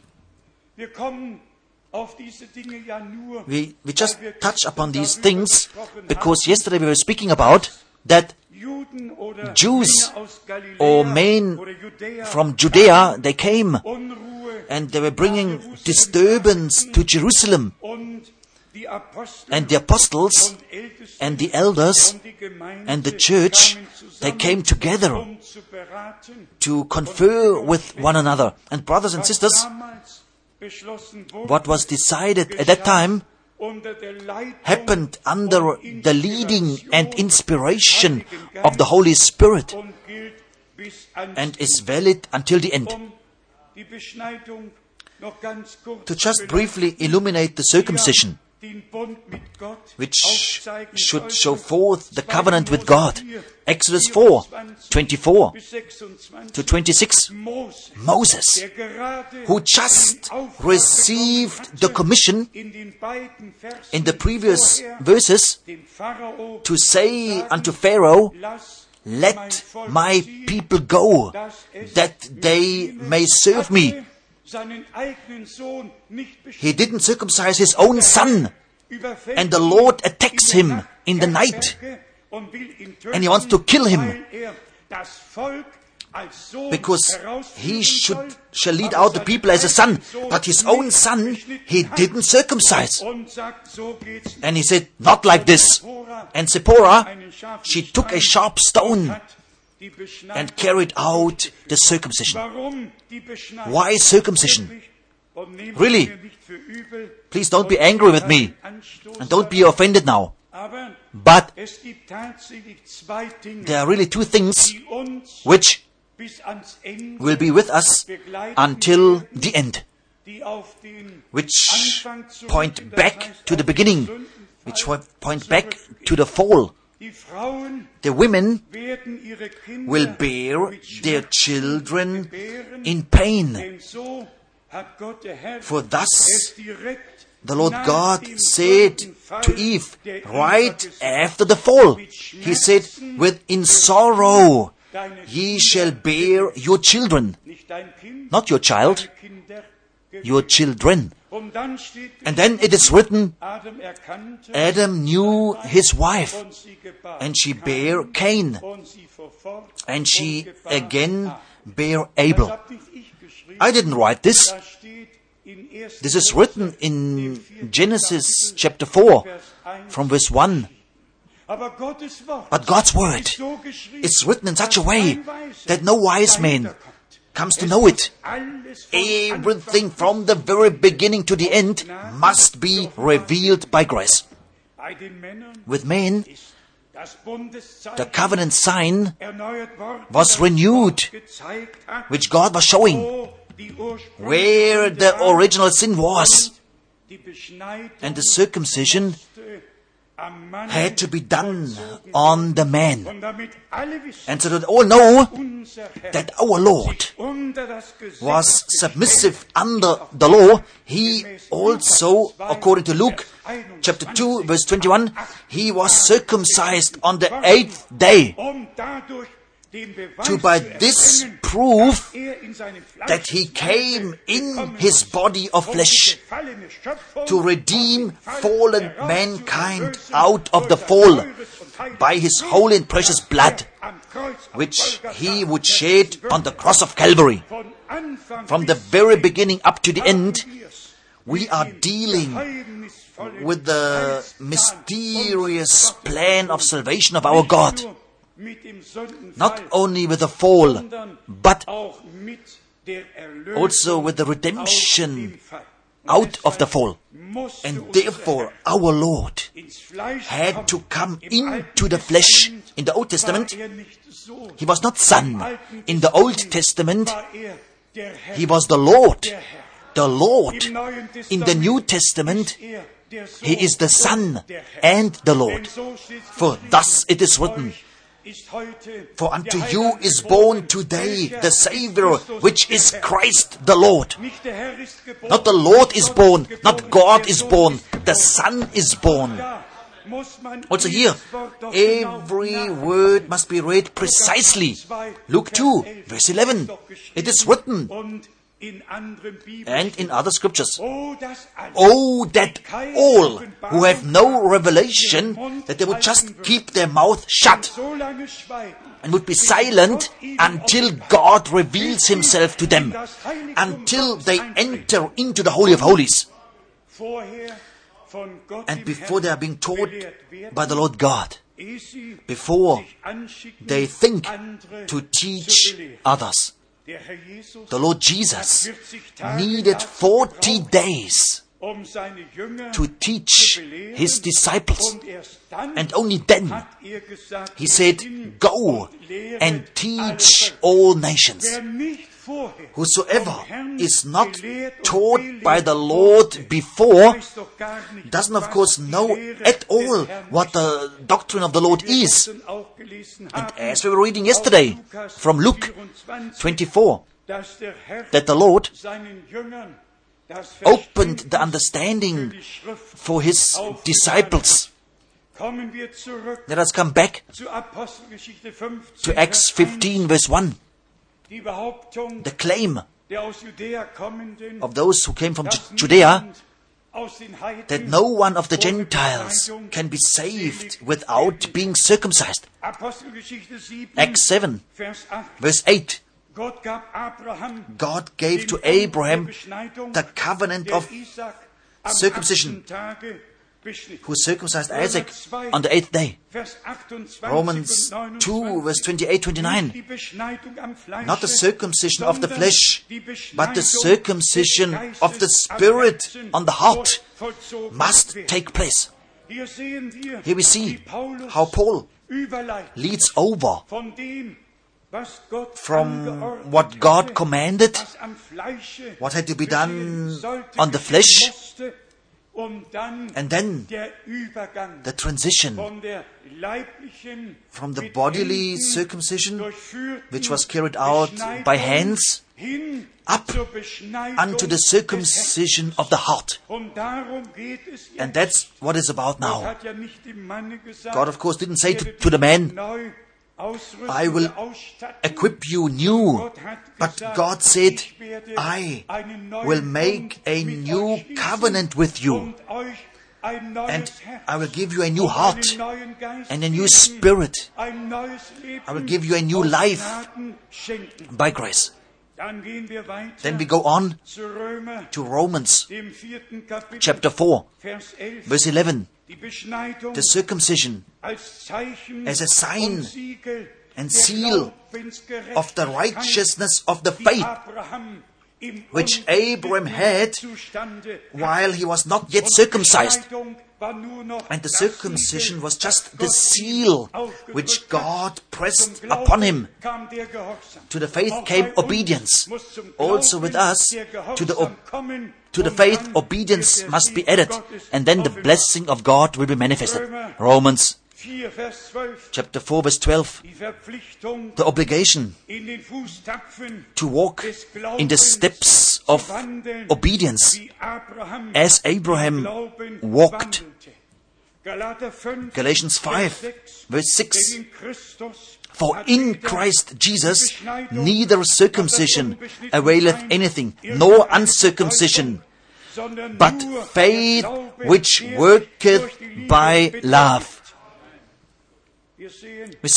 We just touch upon these things because yesterday we were speaking about that Jews or men from Judea, they came and they were bringing disturbance to Jerusalem. And the apostles and the elders and the church, they came together to confer with one another. And brothers and sisters, what was decided at that time happened under the leading and inspiration of the Holy Spirit and is valid until the end. To just briefly illuminate the circumcision, which should show forth the covenant with God. Exodus 4, 24 to 26. Moses, who just received the commission in the previous verses to say unto Pharaoh, let my people go, that they may serve me. He didn't circumcise his own son, and the Lord attacks him in the night, and he wants to kill him, because he shall lead out the people as a son, but his own son he didn't circumcise. And he said, not like this. And Zipporah, she took a sharp stone and carried out the circumcision. Why circumcision? Really, please don't be angry with me and don't be offended now. But there are really two things which will be with us until the end, which point back to the beginning, which point back to the fall. The women will bear their children in pain. For thus the Lord God said to Eve right after the fall. He said, in sorrow ye shall bear your children. Not your child, your children. And then it is written, Adam knew his wife, and she bare Cain, and she again bare Abel. I didn't write this. This is written in Genesis chapter 4, from verse 1. But God's word is written in such a way that no wise man comes to know it. Everything from the very beginning to the end must be revealed by grace. With men, the covenant sign was renewed, which God was showing where the original sin was. And the circumcision had to be done on the man. And so that all know that our Lord was submissive under the law. He also, according to Luke chapter 2 verse 21, he was circumcised on the 8th day, to by this prove that he came in his body of flesh to redeem fallen mankind out of the fall by his holy and precious blood, which he would shed on the cross of Calvary. From the very beginning up to the end, we are dealing with the mysterious plan of salvation of our God. Not only with the fall, but also with the redemption out of the fall. And therefore our Lord had to come into the flesh. In the Old Testament, He was not Son. In the Old Testament, He was the Lord. The Lord. In the New Testament, He is the Son and the Lord. For thus it is written, for unto you is born today the Savior, which is Christ the Lord. Not the Lord is born, not God is born, the Son is born. Also here, every word must be read precisely. Luke 2, verse 11. It is written, and in other scriptures, oh, that all who have no revelation, that they would just keep their mouth shut and would be silent until God reveals Himself to them, until they enter into the Holy of Holies, and before they are being taught by the Lord God, before they think to teach others. The Lord Jesus needed 40 days to teach His disciples. And only then He said, go and teach all nations. Whosoever is not taught by the Lord before doesn't of course know at all what the doctrine of the Lord is. And as we were reading yesterday from Luke 24, that the Lord opened the understanding for His disciples. Let us come back to Acts 15 verse 1. The claim of those who came from Judea that no one of the Gentiles can be saved without being circumcised. Acts 7 verse 8. God gave to Abraham the covenant of circumcision, who circumcised Isaac on the 8th day. Romans 2 verse 28-29. Not the circumcision of the flesh, but the circumcision of the Spirit on the heart must take place. Here we see how Paul leads over from what God commanded, what had to be done on the flesh, and then the transition from the bodily circumcision, which was carried out by hands, up unto the circumcision of the heart. And that's what it's about now. God, of course, didn't say to the man, I will equip you new. But God said, I will make a new covenant with you. And I will give you a new heart and a new spirit. I will give you a new life by grace. Then we go on to Romans chapter 4, verse 11. The circumcision as a sign and seal of the righteousness of the faith which Abraham had while he was not yet circumcised. And the circumcision was just the seal which God pressed upon him. To the faith came obedience. Also with us, to the faith, obedience must be added, and then the blessing of God will be manifested. Romans chapter 4 verse 12. The obligation to walk in the steps of obedience as Abraham walked. Galatians 5 verse 6. For in Christ Jesus neither circumcision availeth anything, nor uncircumcision, but faith which worketh by love. We see,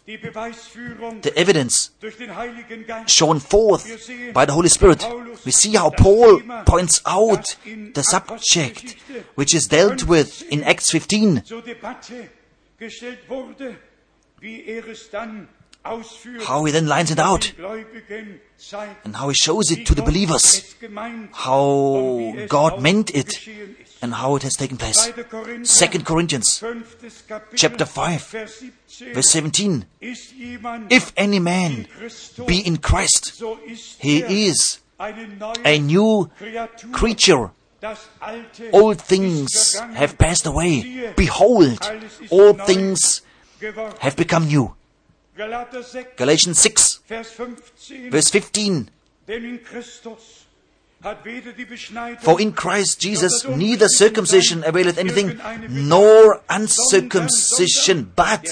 die Beweisführung the evidence durch den Heiligen Geist. shown forth by the Holy Spirit. We see how Paul points out the subject which is dealt with in Acts 15, Zur Debatte gestellt wurde, wie es dann ausführt, how he then lines it out den Gläubigen zeigt, and how he shows it to the wie Gott believers, es gemeint how und wie es God auch meant it geschehen ist. and how it has taken place. 2. Korinther, 2 Corinthians 5. Kapitel, chapter 5, Vers 17. verse 17. Ist jemand If any man Christus, be in Christ, so ist he er is eine neue a new Kreatur. creature. Das Alte All ist things vergangen. have passed away. Behold, all things geworden. have become new. Galater 6, Galatians 6, Vers 15. verse 15. Denn in Christus hat weder die Beschneidung For in Christ Jesus neither circumcision availeth anything, nor uncircumcision,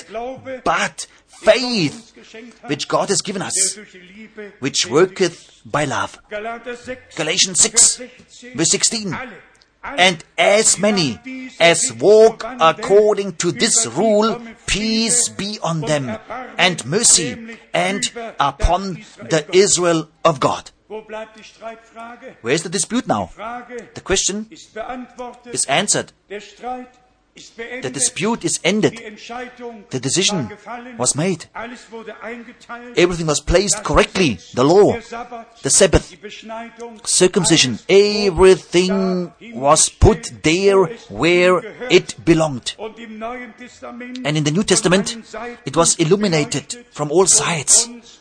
but faith which God has given us, durch die Liebe which worketh by love. Galater 6, Galatians 6, Vers 16. verse 16. Alle, And as many as walk according to this rule, peace be on them, and mercy, and upon the Israel of God. wo bleibt die Streitfrage? Where is the dispute now? Frage The question ist beantwortet. is answered. Der Streit ist beendet. The dispute is ended. Die Entscheidung The decision war gefallen. was made. Alles wurde eingeteilt. Everything was placed correctly. The law, Der Sabbat, the Sabbath, die Beschneidung, circumcision, alles everything was put there where it belonged. und im Neuen Testament And in the New Testament, it was illuminated from all sides uns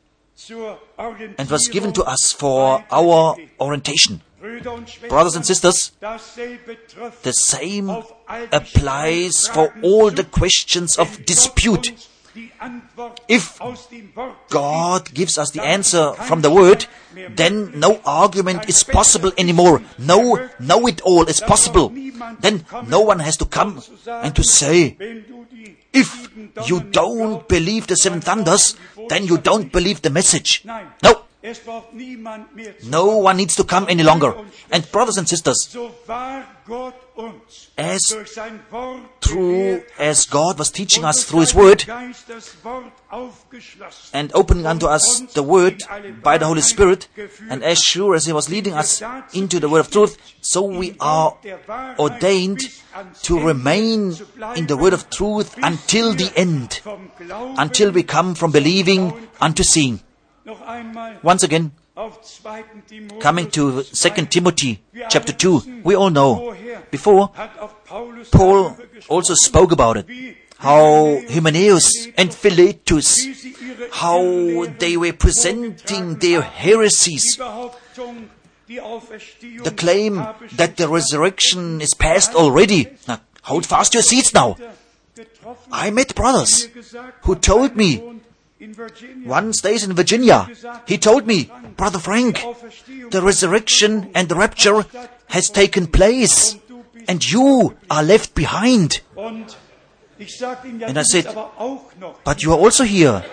zur Orientierung and was given to us for our orientation. Brüder und Schwestern, Brothers and sisters, dasselbe trifft the same auf all die applies for Streitfragen all zu, the questions of wenn dispute. Gott uns die Antwort If aus dem Wort God gives us the answer from the Word, then no argument is possible anymore. No know-it-all is possible. Then no one has to come and to say, wenn du die if you don't believe the seven thunders, then you don't believe the message. Nein, No, es braucht niemand mehr zu no one needs to come any longer. And brothers and sisters, so wahr Gott uns as durch sein Wort true gelehrt as God was teaching und us durch through His seinen Word Geist das Wort aufgeschlossen and opening unto us the Word by the Holy Spirit, and as sure as He was leading us into the Word of truth, so we are ordained to remain in the Word of truth until the end, vom Glauben until we come from believing unto seeing. noch einmal Once again, auf 2. Timotheus coming to 2 Timothy Wir chapter alle 2, wissen, we all know, vorher before hat auch Paulus Paul darüber gesprochen, also spoke about it, wie how Hymenaeus and Philetus, wie sie ihre how Irrlehren they were presenting their heresies, die Behauptung, die Auferstehung the claim habe schon that the resurrection is past already. Now, hold fast your seats now. getroffen, I met brothers mir gesagt, who told me, wohnt in Virginia, one stays in Virginia, he told me, Brother Frank, Auferstehung the resurrection and the rapture has taken place, and you are left behind. und ich sagte ihm, ja, And du I said, bist aber auch noch, But you are also here.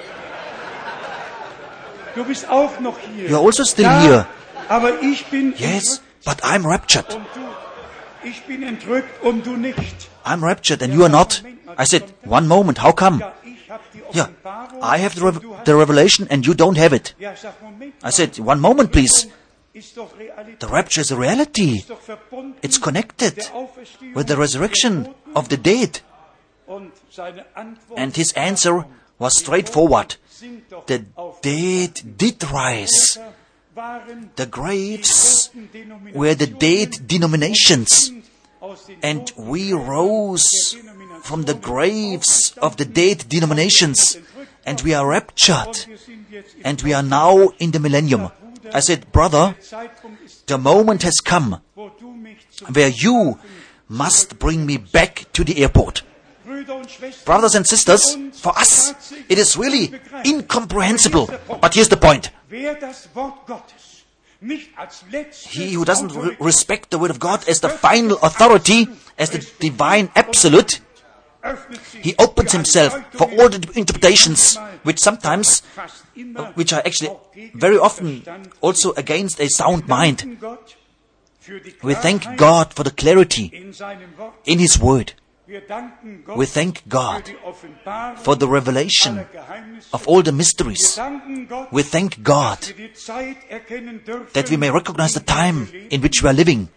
du bist auch noch hier. You are also still ja, here. aber ich bin Yes, entrückt but I'm raptured. und du, ich bin entrückt und du nicht. I'm raptured and you are not. I said, one moment, how come? Ja, ich habe die Yeah, Offenbarung I have und du hast the revelation and you don't have it. ja, sag, Moment, I said, one moment please. ist doch Realität, The rapture is a reality. ist doch verbunden It's connected der Auferstehung with the resurrection der Toten. of the dead. Und seine Antwort And his answer was straightforward. sind doch The dead did rise. waren The graves Toten Denominationen were the dead denominations. sind aus den And Toten we rose from the graves of the dead denominations. And we are raptured. wir sind jetzt im And we are now in the millennium. I said, brother, Zeitpunkt ist, the moment has come wo du mich zu where you must bring me back to the airport. Brüder und Schwestern, Brothers and sisters, for us, it is really incomprehensible. But here's the point. wer das Wort Gottes nicht als letzte He who doesn't Autorität respect the word of God as the final authority, as the divine absolute, öffnet sich he opens für alle himself for Deutungen, all the interpretations, which sometimes, fast immer which are actually auch gegen very den often Verstand. also against a sound mind. Danken Gott für die We thank Klarheit God for the clarity in seinem Wort. in His word. We thank God for the revelation of all the mysteries. We thank God that we may recognize the time in which we are living,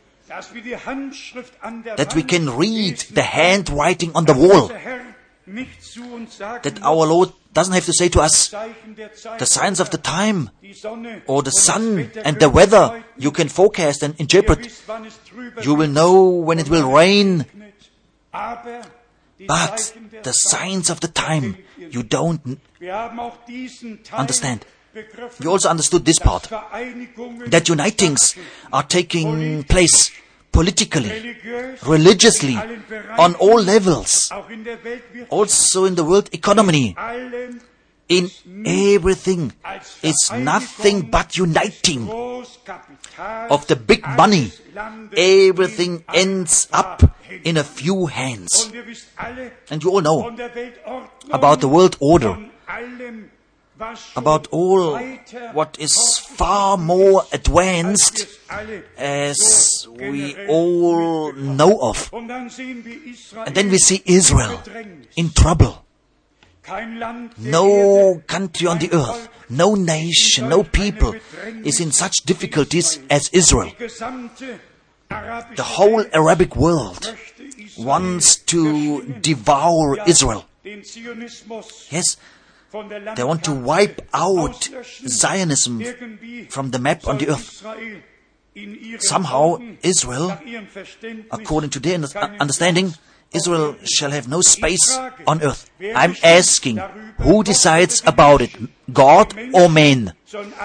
that we can read the handwriting on the wall, that our Lord doesn't have to say to us, the signs of the time, or the sun and the weather you can forecast and interpret. You will know when it will rain, but the signs of the time you don't understand. We also understood this part, that unitings are taking place politically, religiously, on all levels, also in the world economy, in everything. It's nothing but uniting of the big money. Everything ends up in a few hands. And you all know about the world order, about all what is far more advanced as we all know of. And then we see Israel in trouble. No country on the earth, no nation, no people is in such difficulties as Israel. The whole Arabic world wants to devour Israel. Yes, they want to wipe out Zionism from the map on the earth. Somehow Israel, according to their understanding, Israel shall have no space on earth. I'm asking, who decides about it? God or man?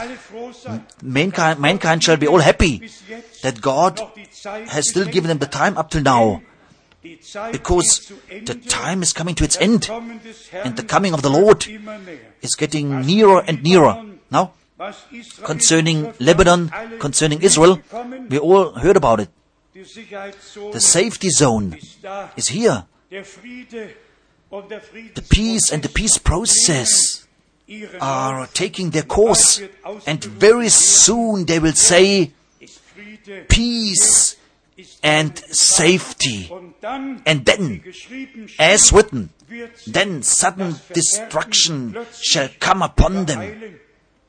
Mankind shall be all happy that God has still given them the time up till now, because the time is coming to its end, and the coming of the Lord is getting nearer and nearer. Now, concerning Lebanon, concerning Israel, we all heard about it. The safety zone is here. The peace and the peace process are taking their course, and very soon they will say peace and safety. And then, as written, then sudden destruction shall come upon them,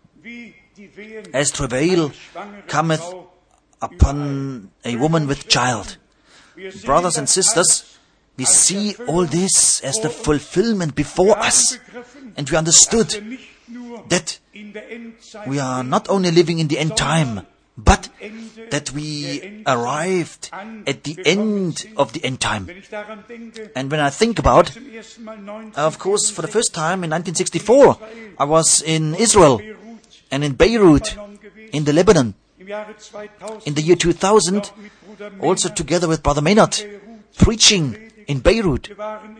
as travail cometh upon a woman with child. Brothers and sisters, we see all this as the fulfillment before us, and we understood that we are not only living in the end time, but that we arrived at the end of the end time. And when I think about, of course, for the first time in 1964, I was in Israel and in Beirut, in the Lebanon. In the year 2000, also together with Brother Maynard, preaching in Beirut.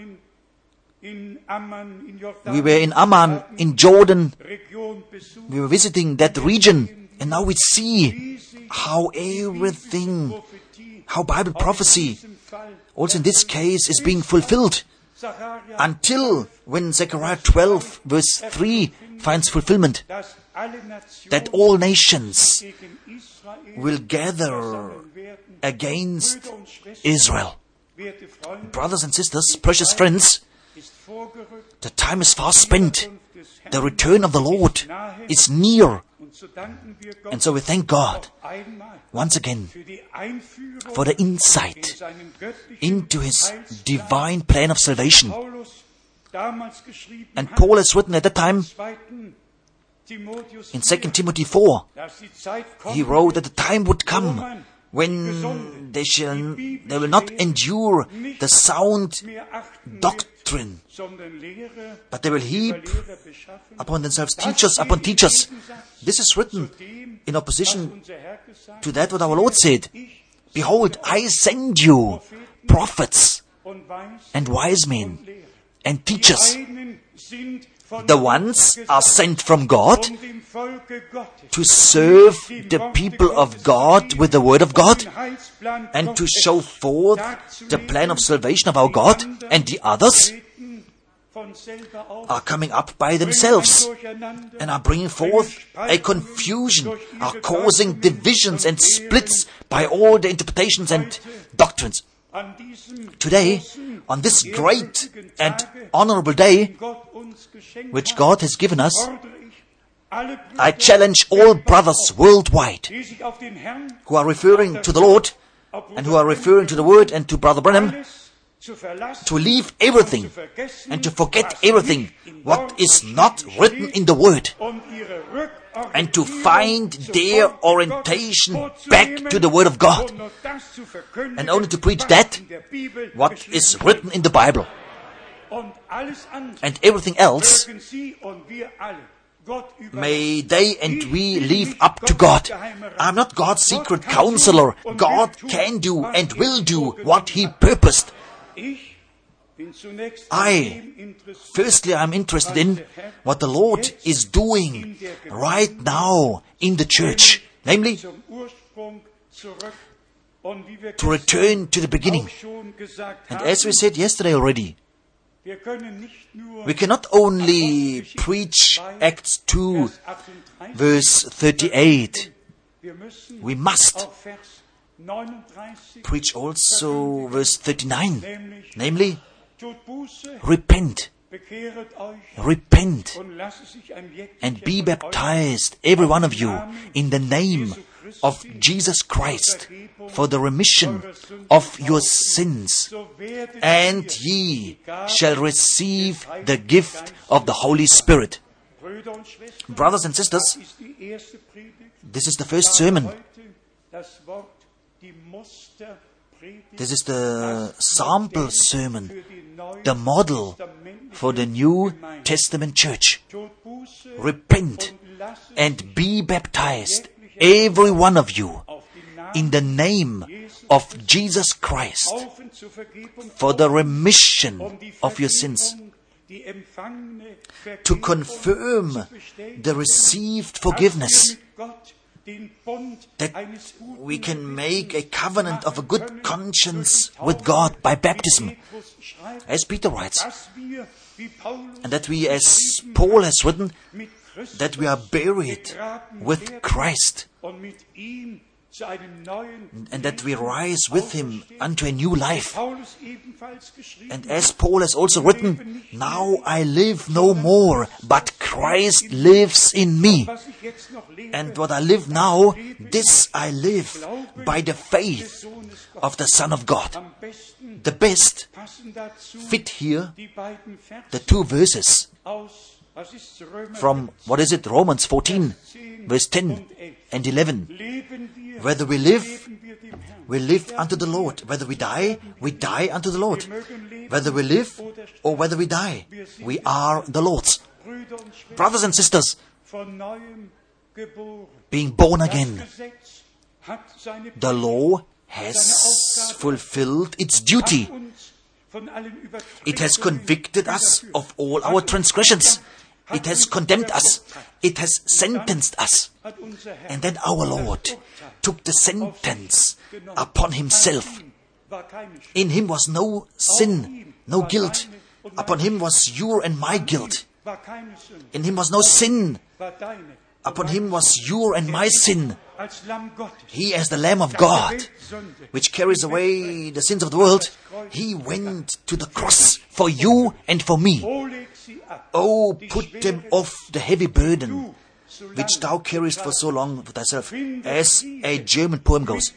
We were in Amman, in Jordan. We were visiting that region, and now we see how everything, how Bible prophecy, also in this case, is being fulfilled. Until when Zechariah 12 verse 3 finds fulfillment, that all nations will gather against Israel. Brothers and sisters, precious friends, the time is far spent. The return of the Lord is near. And so we thank God once again for the insight into His divine plan of salvation. And Paul has written at that time, in 2 Timothy 4, he wrote that the time would come when they will not endure the sound doctrine, but they will heap upon themselves teachers upon teachers. This is written in opposition to that what our Lord said. Behold, I send you prophets and wise men and teachers. The ones are sent from God to serve the people of God with the Word of God and to show forth the plan of salvation of our God, and the others are coming up by themselves and are bringing forth a confusion, are causing divisions and splits by all the interpretations and doctrines. Today, on this great and honorable day, which God has given us, I challenge all brothers worldwide who are referring to the Lord and who are referring to the Word and to Brother Branham to leave everything and to forget everything what is not written in the Word and to find their orientation back to the Word of God and only to preach that what is written in the Bible, and everything else may they and we leave up to God. I'm not God's secret counselor. God can do and will do what He purposed. Firstly, I'm interested in what the Lord is doing right now in the church, namely, to return to the beginning. And as we said yesterday already, we cannot only preach Acts 2, verse 38. We must preach also verse 39, namely, repent, and be baptized, every one of you, in the name of Jesus Christ, for the remission of your sins, and ye shall receive the gift of the Holy Spirit. Brothers and sisters, this is the first sermon. This is the sample sermon, the model for the New Testament church. Repent and be baptized, every one of you, in the name of Jesus Christ, for the remission of your sins, to confirm the received forgiveness, that we can make a covenant of a good conscience with God by baptism, as Peter writes, and that we, as Paul has written, that we are buried with Christ, and that we rise with Him unto a new life. And as Paul has also written, now I live no more, but Christ lives in me. And what I live now, this I live by the faith of the Son of God. The best fit here the two verses from, Romans 14, verse 10 and 11. Whether we live unto the Lord. Whether we die unto the Lord. Whether we live or whether we die, we are the Lord's. Brothers and sisters, being born again, the law has fulfilled its duty. It has convicted us of all our transgressions. It has condemned us. It has sentenced us. And then our Lord took the sentence upon Himself. In Him was no sin, no guilt. Upon Him was your and my guilt. In Him was no sin. Upon Him was your and my sin. He, as the Lamb of God, which carries away the sins of the world, He went to the cross for you and for me. Oh, put them off the heavy burden which thou carriest for so long for thyself. As a German poem goes,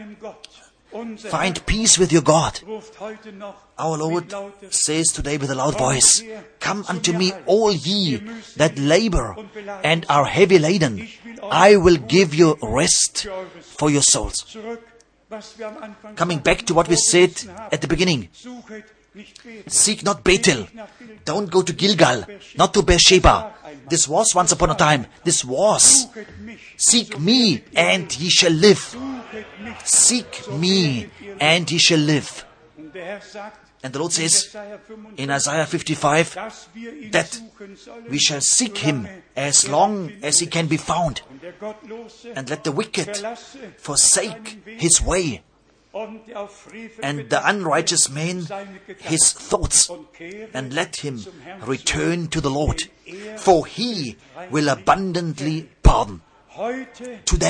find peace with your God. Our Lord says today with a loud voice, come unto me, all ye that labor and are heavy laden. I will give you rest for your souls. Coming back to what we said at the beginning, seek not Bethel. Don't go to Gilgal, not to Beersheba. This was once upon a time. This was. Seek me and ye shall live. Seek me and ye shall live. And the Lord says in Isaiah 55 that we shall seek Him as long as He can be found. And let the wicked forsake his way, and the unrighteous man his thoughts, and let him return to the Lord, for He will abundantly pardon. Today,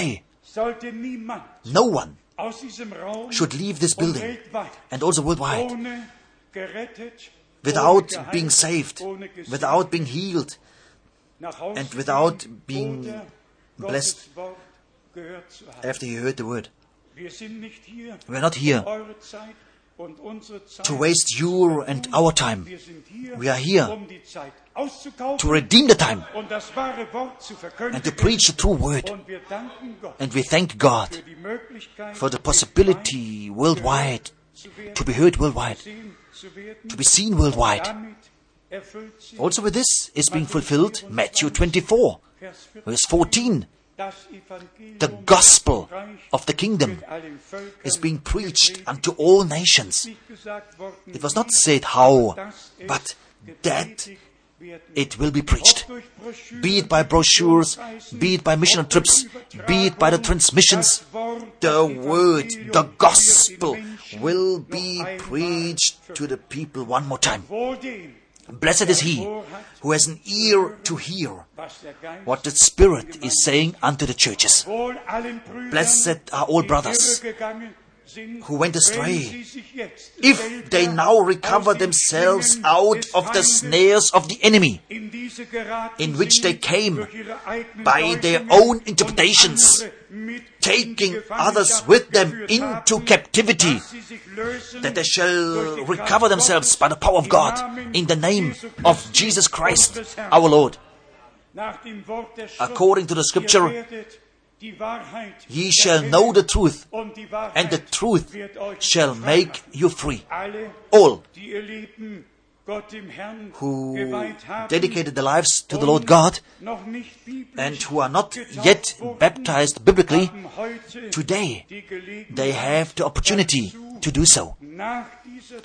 sollte niemand No one aus diesem Raum should leave this und building, weltweit and also worldwide, ohne gerettet, without ohne being geheilt, saved, ohne gesegnet without being healed, nach Hause and without gehen being oder blessed Gottes Wort gehört zu haben. after he heard the word. Wir sind nicht hier, We're not here eure Zeit und unsere Zeit to waste your and our time. Wir sind hier, We are here um die Zeit auszukaufen to redeem the time und das wahre Wort zu and verkündigen. to preach the true word. Und wir danken Gott And we thank God für die Möglichkeit, for the possibility worldwide zu werden, to be heard worldwide, gesehen zu werden. to be seen worldwide. Damit erfüllt sich Also with this is being fulfilled Matthew 24, Vers 14, verse 14. das Evangelium The gospel Reich of the kingdom mit allen Völkern is being preached unto all nations. nicht gesagt worden, It was not said how, dass es but that gepredigt werden it will be preached. durch Broschüren, Be it by brochures, be it by missionary trips, be it by the transmissions, the word, the gospel will be preached to the people one more time. wohl dem, Blessed is he who has an ear to hear was der Geist what the Spirit is saying unto the churches. wohl allen Brüdern, Blessed are all die brothers irregegangen sind, who went astray, wenn sie sich jetzt if selber they now recover aus den themselves Schlingen out des of the Feindes snares of the enemy, in diese geraten in which they sind, came durch ihre eigenen by their Deutungen own und interpretations, andere mit in taking die others Gefangenschaft with them geführt into haben, captivity, dass sie sich lösen that they durch shall die recover Kraft themselves Gottes by the power of im God, Namen in the name Jesu of Christi, Jesus Christ, unseres Herrn. our Lord. Nach dem Wort der Schrift, According to the scripture, ihr werdet die Wahrheit ye shall erkennen, know the truth, und die Wahrheit and the truth wird euch shall frei make machen. you free. Alle, All die ihr Leben Gott dem Herrn who geweiht haben dedicated their lives to the und Lord God noch nicht biblisch and who are not getauft yet wurden, baptized biblically, haben heute today die Gelegenheit they have the opportunity dazu, to do so. nach dieser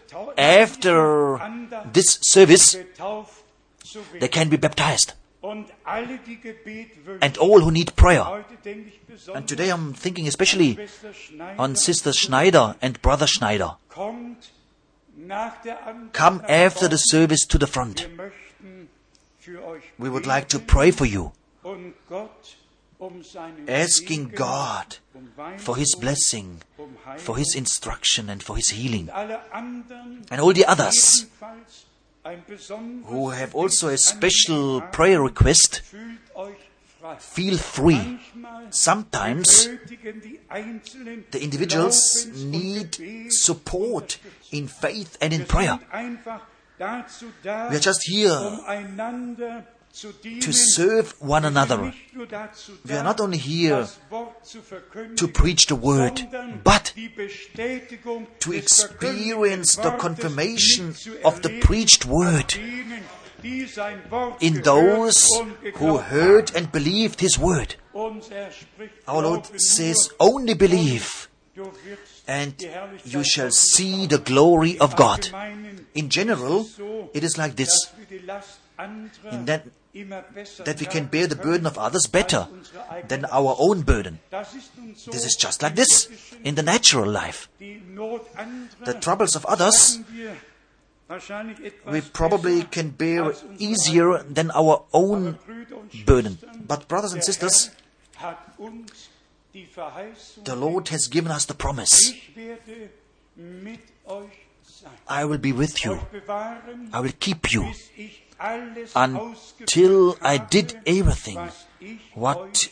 After Andacht this service, getauft zu werden. they can be baptized. Und alle, die Gebet wünschen, And all who need prayer. heute denke ich besonders And today I'm thinking especially Schwester Schneider, on Sister Schneider and Brother Schneider. kommt nach der Andacht Come nach after the vorn. service to the front. Wir möchten für euch We would like to beten pray for you, und Gott seinen asking Segen, God Weisung, for His blessing, Heilung. for His instruction and for His healing. Alle anderen And all the others ebenfalls ein besonderes who have also a Gebet special an prayer request, fühlt euch frei. feel free. Manchmal Sometimes benötigen die Einzelnen the individuals Glaubens- und need Gebets- support in faith and in Wir prayer. sind einfach dazu da, We are just here einander zu dienen. to serve one Wir sind another. nicht nur dazu We da, are not only here das Wort zu verkündigen, to preach the word, sondern but die Bestätigung to des experience the verkündigten confirmation Wortes mit of the zu erleben, preached word an denen, die sein Wort in gehört those und who geglaubt heard haben. and believed His word. Unser spricht Our Lord Glaube says, nur, only believe, du wirst and die Herrlichkeit you shall Gottes see the glory of God. Allgemeinen In general, ist es so, it is like this, dass wir die Last anderer in that, immer besser that we can tragen bear the burden of können others better als unsere eigene than our own burden. Das ist nun so This is just like this in the natural life. die Not anderer The troubles of others schaffen wir wahrscheinlich etwas we probably besser can bear als unsere easier than our own eigenen Brüder und burden. Schwestern. But brothers and Der sisters, Herr hat uns die Verheißung the Lord has given us the promise. ich werde mit euch sein, I will be with you. euch bewahren, I will keep you bis ich alles until ausgeführt I did habe, everything was ich what euch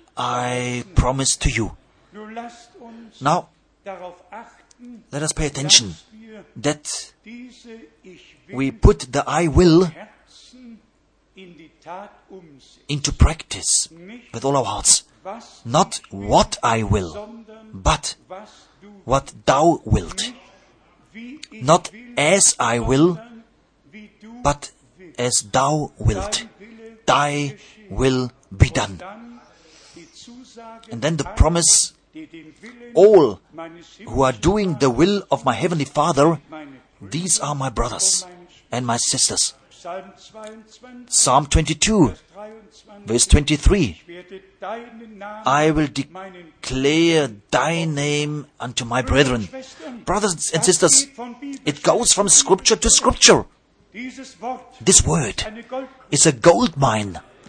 I promised to you. Nun lasst uns Now, darauf achten, let us pay attention dass wir that diese Ich we will put the I will Herzen in die Tat umsetzen. into practice Nicht with all our hearts. was Not ich will, what I will, sondern but was du what thou wilt. nicht, wie ich Not will, as I will, sondern wie du but willst. as thou wilt. Dein Wille Thy geschehe. will be done. Dann die Zusage And then the an, promise, die den Willen all meines who are doing the will of my heavenly Father, meine these are my brothers and my sisters. Psalm 22, Psalm 22, Vers 23. verse 23. Ich werde deinen Namen I will meinen declare thy name unto my brethren. Brothers and sisters, it goes from scripture to scripture. Dieses Wort This word eine Gold. is a gold mine.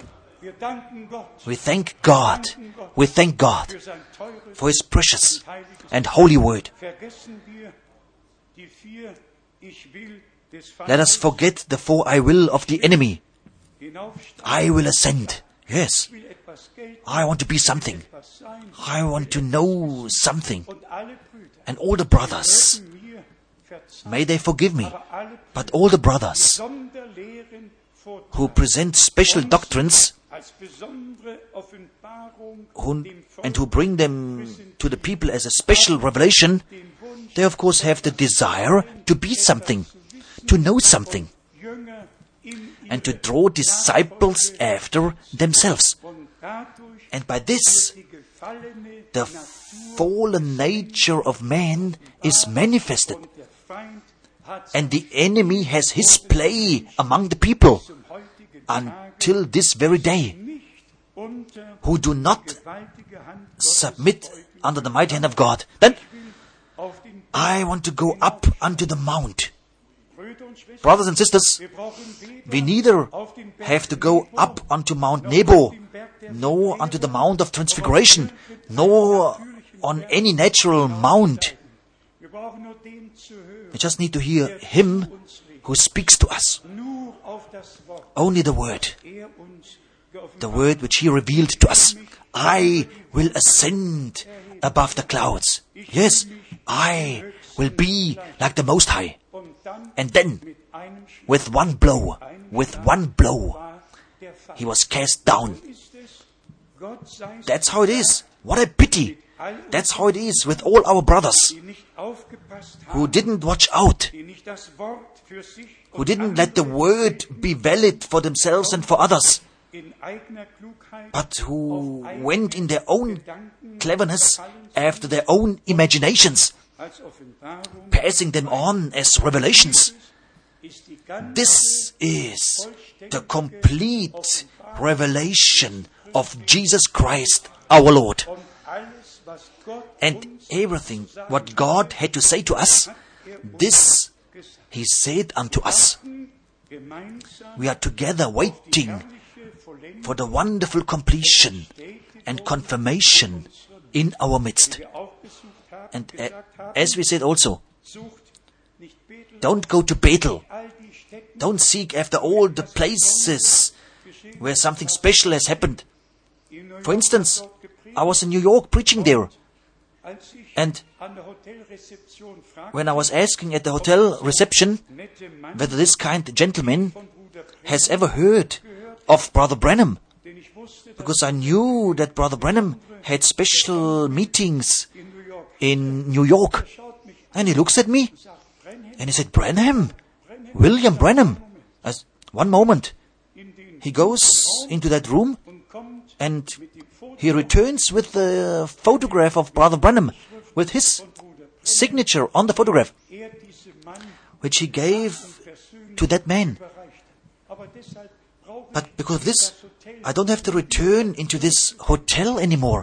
Wir danken Gott We thank God. We thank God für sein teures for His precious und heiliges. and holy word. Vergessen wir die 4 Ich will des Let us Feindes forget the 4 I will of the enemy. hinaufsteigen. I will ascend. Yes, Ich will etwas Geld, I want to be something. etwas sein. I want to know something. Und alle Brüder And all the brothers, mögen mir verzeihen, may they forgive me. aber alle But all the brothers Sonderlehren vortragen, who present special doctrines als besondere Offenbarung and who bring them to the people as a special revelation, they of course have the desire to be something, to know something, Jünger in and to draw disciples after themselves. und dadurch And by this, die gefallene the fallen nature of man is manifested, und der Feind hat and the enemy has his play among the people zum heutigen until this very day, nicht unter who do not gewaltige Hand Gottes submit under the mighty hand of God. Then auf den I want to go up unto the mount. Brüder und Schwestern. Brothers and sisters, Wir brauchen weder we neither auf den Berg have to go up unto Mount Nebo, nor unto the Mount of Transfiguration, nor on any natural mount. Wir brauchen nur den zu hören. We just need to hear Him who speaks to us. Nur auf das Wort, Only the word, uns geoffenbart. the word which He revealed to us. I will ascend above the clouds. Yes, I will be like the Most High. Und dann And then, mit einem Schlag with one blow, war der Feind. He was cast down. Ist es, Gott sei That's how it is. What a pity. That's how it is with all our brothers die nicht aufgepasst who haben, didn't watch out, die nicht das Wort für sich who und didn't let the andere word be valid for themselves and for others, in eigener Klugheit but who auf eigene went in their own Gedanken cleverness after their own imaginations, als Offenbarung passing them on as revelations. ist die ganze This is the complete revelation of Jesus Christ, our Lord. und alles, was Gott And uns everything what God had to say to us, this He said unto us. gemeinsam We are together waiting herrliche Vollendung for the wonderful completion and confirmation in our midst. aufgesucht haben, And gesagt haben, as we said also, sucht nicht Bethel, don't go to Bethel. all die Städte, Don't seek after all the places where something special has happened. in New For York instance, dort gepredigt, I was in New York preaching there, als ich and an der Hotelrezeption fragte, when I was asking at the hotel reception nette Mann whether this kind gentleman von Bruder Branham, has ever heard of Brother Branham, denn ich wusste, dass because I knew that Brother Branham had special meetings in New York in New York. schaut mich And he looks at me sagt, Branham and he said, Branham, William Branham. As one moment, in den he goes into that room und kommt and mit dem Foto he returns with the photograph of Brother Branham, with his von Bruder signature on the photograph, diesem Mann which he gave persönlich to that man. überreicht. Aber deshalb brauche But because of this, I don't have to return into this hotel anymore.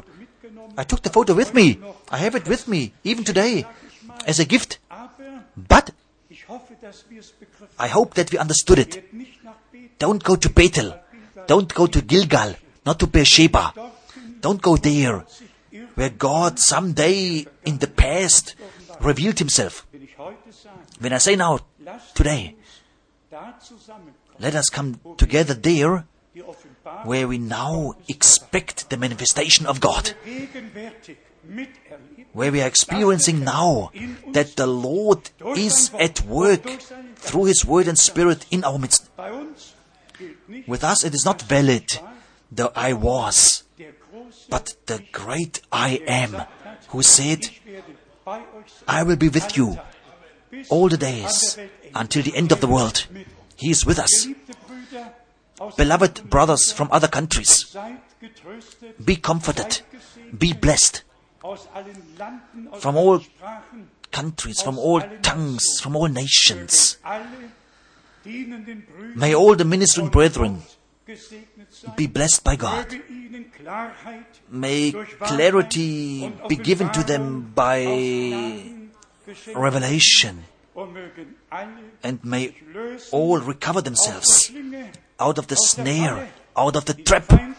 I took the photo with me. I have it with me, even today, as a gift. aber But ich hoffe, dass wir es begriffen I hope that we understood it. haben. Nicht nach Bethel, Don't go to Bethel. Don't go to Gilgal, not to Beersheba. Don't go there, where God someday in the past revealed Himself. wenn ich heute sage, When I say now, lasst today, uns da zusammenkommen, let us come together there, die Offenbarung where we now expect the manifestation of God, gegenwärtig miterlebt, where we are experiencing now that the Lord is at work through His Word and Spirit in our midst. bei uns gilt nicht With us it is not valid the I was, der große, but the great I am, who said, ich werde bei euch sein, I will be with you bis all the days until the end of the world. He is with us. geliebte Brüder aus Beloved brothers from other countries, seid getröstet, be comforted, be blessed. aus allen Landen, aus From allen all Sprachen, countries, from all tongues, from all nations. alle dienenden Brüder May all the ministering brethren gesegnet sein, be blessed by God. möge ihnen Klarheit May durch Wahrheit clarity und be given to them Offenbarung by aus Gnaden geschenkt revelation, und mögen alle and may lösen all recover aus der themselves Schlinge, out of the snare, out of the trap, Feind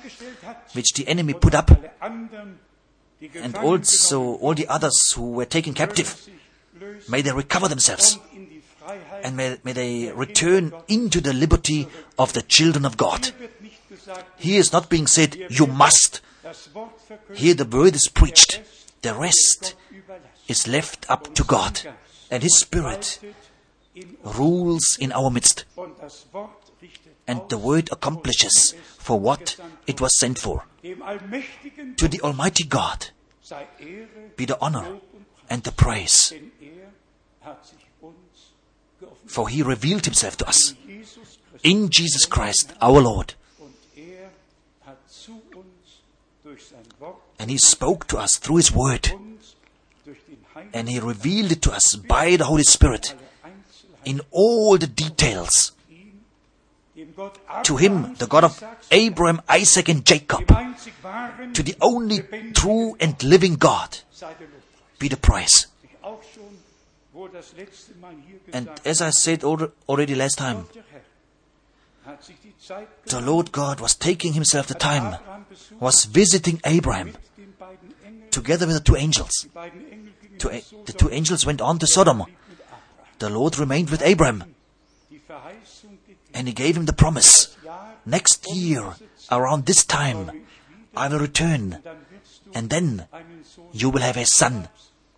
which the enemy put up, and also all the others who were taken captive, may they recover themselves, and may they return into the liberty of the children of God. Here is not being said, you must. Here the word is preached. The rest is left up to God, and His Spirit rules in our midst. And the word accomplishes for what it was sent for. To the Almighty God be the honor and the praise, for He revealed Himself to us in Jesus Christ our Lord. And He spoke to us through His word, and He revealed it to us by the Holy Spirit in all the details. To Him, the God of Abraham, Isaac and Jacob, to the only true and living God, be the praise. And as I said already last time, the Lord God was taking Himself the time, was visiting Abraham, together with the two angels. The two angels went on to Sodom. The Lord remained with Abraham, and He gave him the promise. Next year, around this time, I will return, and then you will have a son.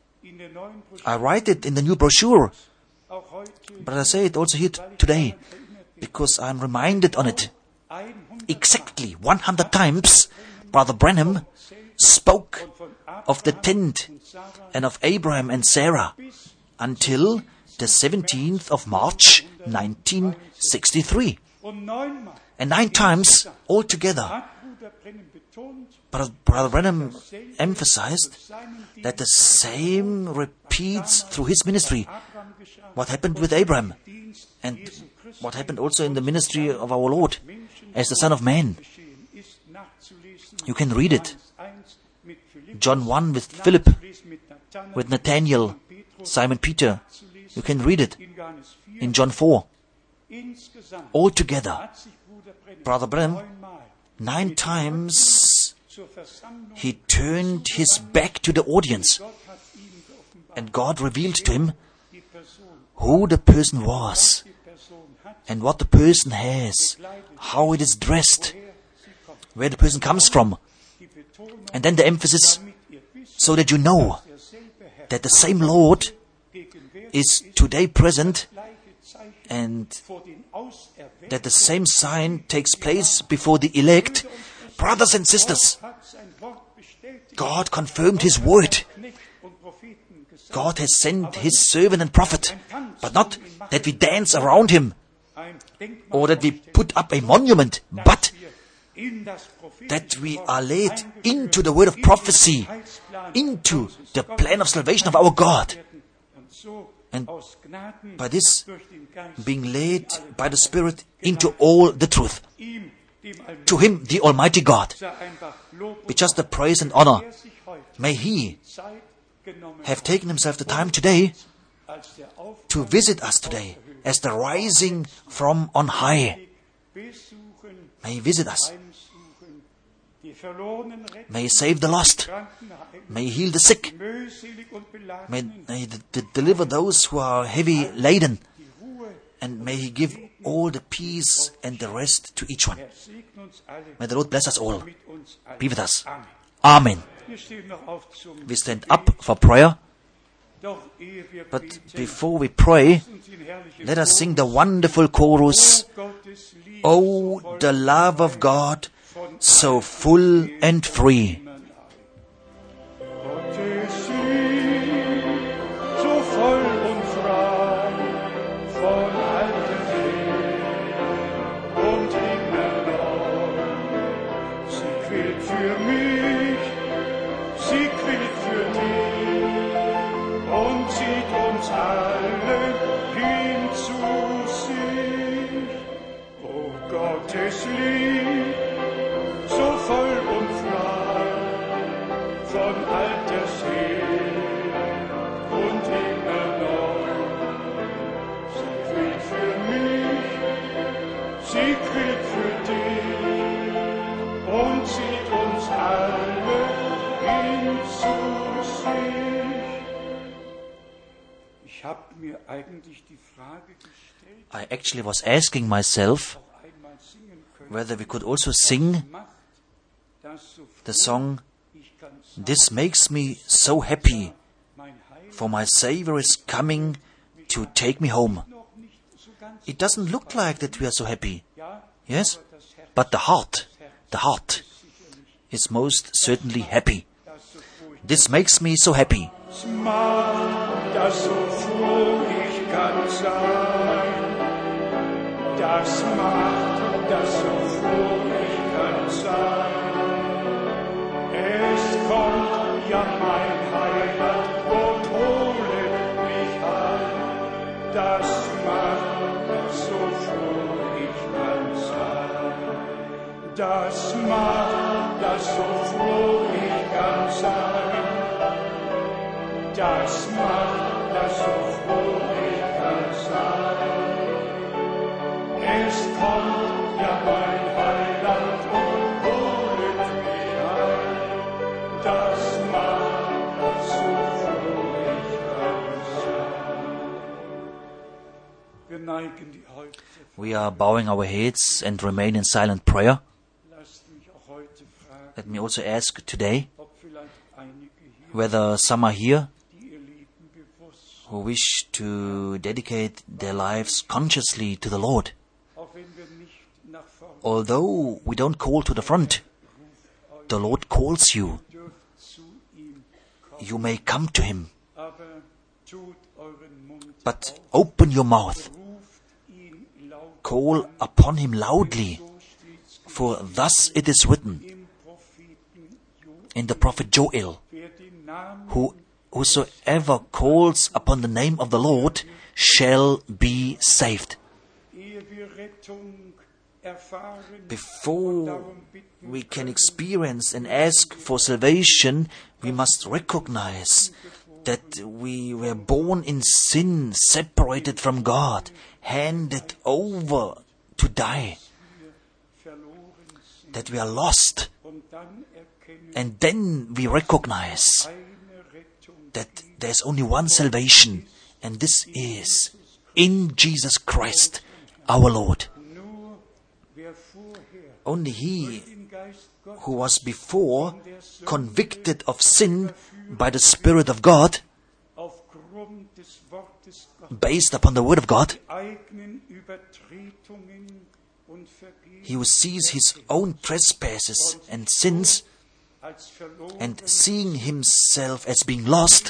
I write it in the new brochure, but I say it also here today, because I'm reminded on it. Exactly 100 times, Brother Branham spoke of the tent and of Abraham and Sarah until the 17th of March, 1963. And 9 times altogether, Brother Branham emphasized that the same repeats through his ministry what happened with Abraham and what happened also in the ministry of our Lord as the Son of Man. You can read it. John 1 with Philip, with Nathaniel, Simon Peter. You can read it in John 4. Altogether, Brother Branham, 9 times he turned his back to the audience, and God revealed to him who the person was and what the person has, how it is dressed, where the person comes from. And then the emphasis, so that you know that the same Lord is today present, and that the same sign takes place before the elect. Brothers and sisters, God confirmed His word. God has sent His servant and prophet, but not that we dance around Him or that we put up a monument, but that we are led into the word of prophecy, into the plan of salvation of our God. And by this, being led by the Spirit into all the truth. To Him, the Almighty God, be just the praise and honor. May He have taken Himself the time today to visit us today as the rising from on high. May He visit us. May He save the lost. May He heal the sick. May He deliver those who are heavy laden. And may He give all the peace and the rest to each one. May the Lord bless us all. Be with us. Amen. We stand up for prayer. But before we pray, let us sing the wonderful chorus, "Oh, the love of God, so full and free." Gottes Lieb, so voll und frei, von alters Ich habe mir eigentlich die Frage gestellt, I actually was asking myself einmal singen können. whether we could also sing Macht das so the froh, song, ich kann sagen, "This makes me so happy, mein Heil for my Savior is coming to take me home." noch nicht so ganz, It doesn't look like that we are so happy, ja, yes? aber das Herz But the heart is most certainly happy. das so froh ich This makes me so happy. Das macht, das so froh ich kann sein. Das macht, das so froh ich kann sein. Es kommt ja mein Heiland und holet mich heim. Das macht, das so froh ich kann sein. Das macht, das so froh ich kann sein. Das macht, das so froh ich kann sein. Es kommt ja mein Heiland und holet mich heim. Das macht, das so froh ich kann sein. Wir neigen die Häupter. We are bowing our heads and remain in silent prayer. Lasst mich auch heute fragen, Let me also ask today ob vielleicht einige hier, whether some are here die ihr Leben bewusst, who wish to dedicate their lives consciously to the Lord. auch wenn wir nicht nach vorne Although we don't call to the front, the Lord calls you. dürft zu ihm kommen, You may come to Him, aber tut euren Mund but open your mouth. ruft ihn laut Call upon Him loudly, so steht's for thus it is written im Propheten Joel, in the prophet Joel, wer den Namen whosoever calls upon the name of the Lord shall be saved. ehe wir Rettung erfahren, Before darum bitten we can experience and ask for salvation, we must recognize that we were born in sin, separated from God, handed over to die, verloren sind that we are lost. und dann erkennen And then we recognize eine Rettung that there's only one salvation, and this is in Jesus Christ, our Lord. nur wer vorher Only He im Geist Gottes who was before convicted of sin by the Spirit of God, aufgrund des Wortes Gottes based upon the Word of God, eigenen Übertretungen und Vergehen he who sees his own trespasses and sins, als verloren and seeing himself as being lost,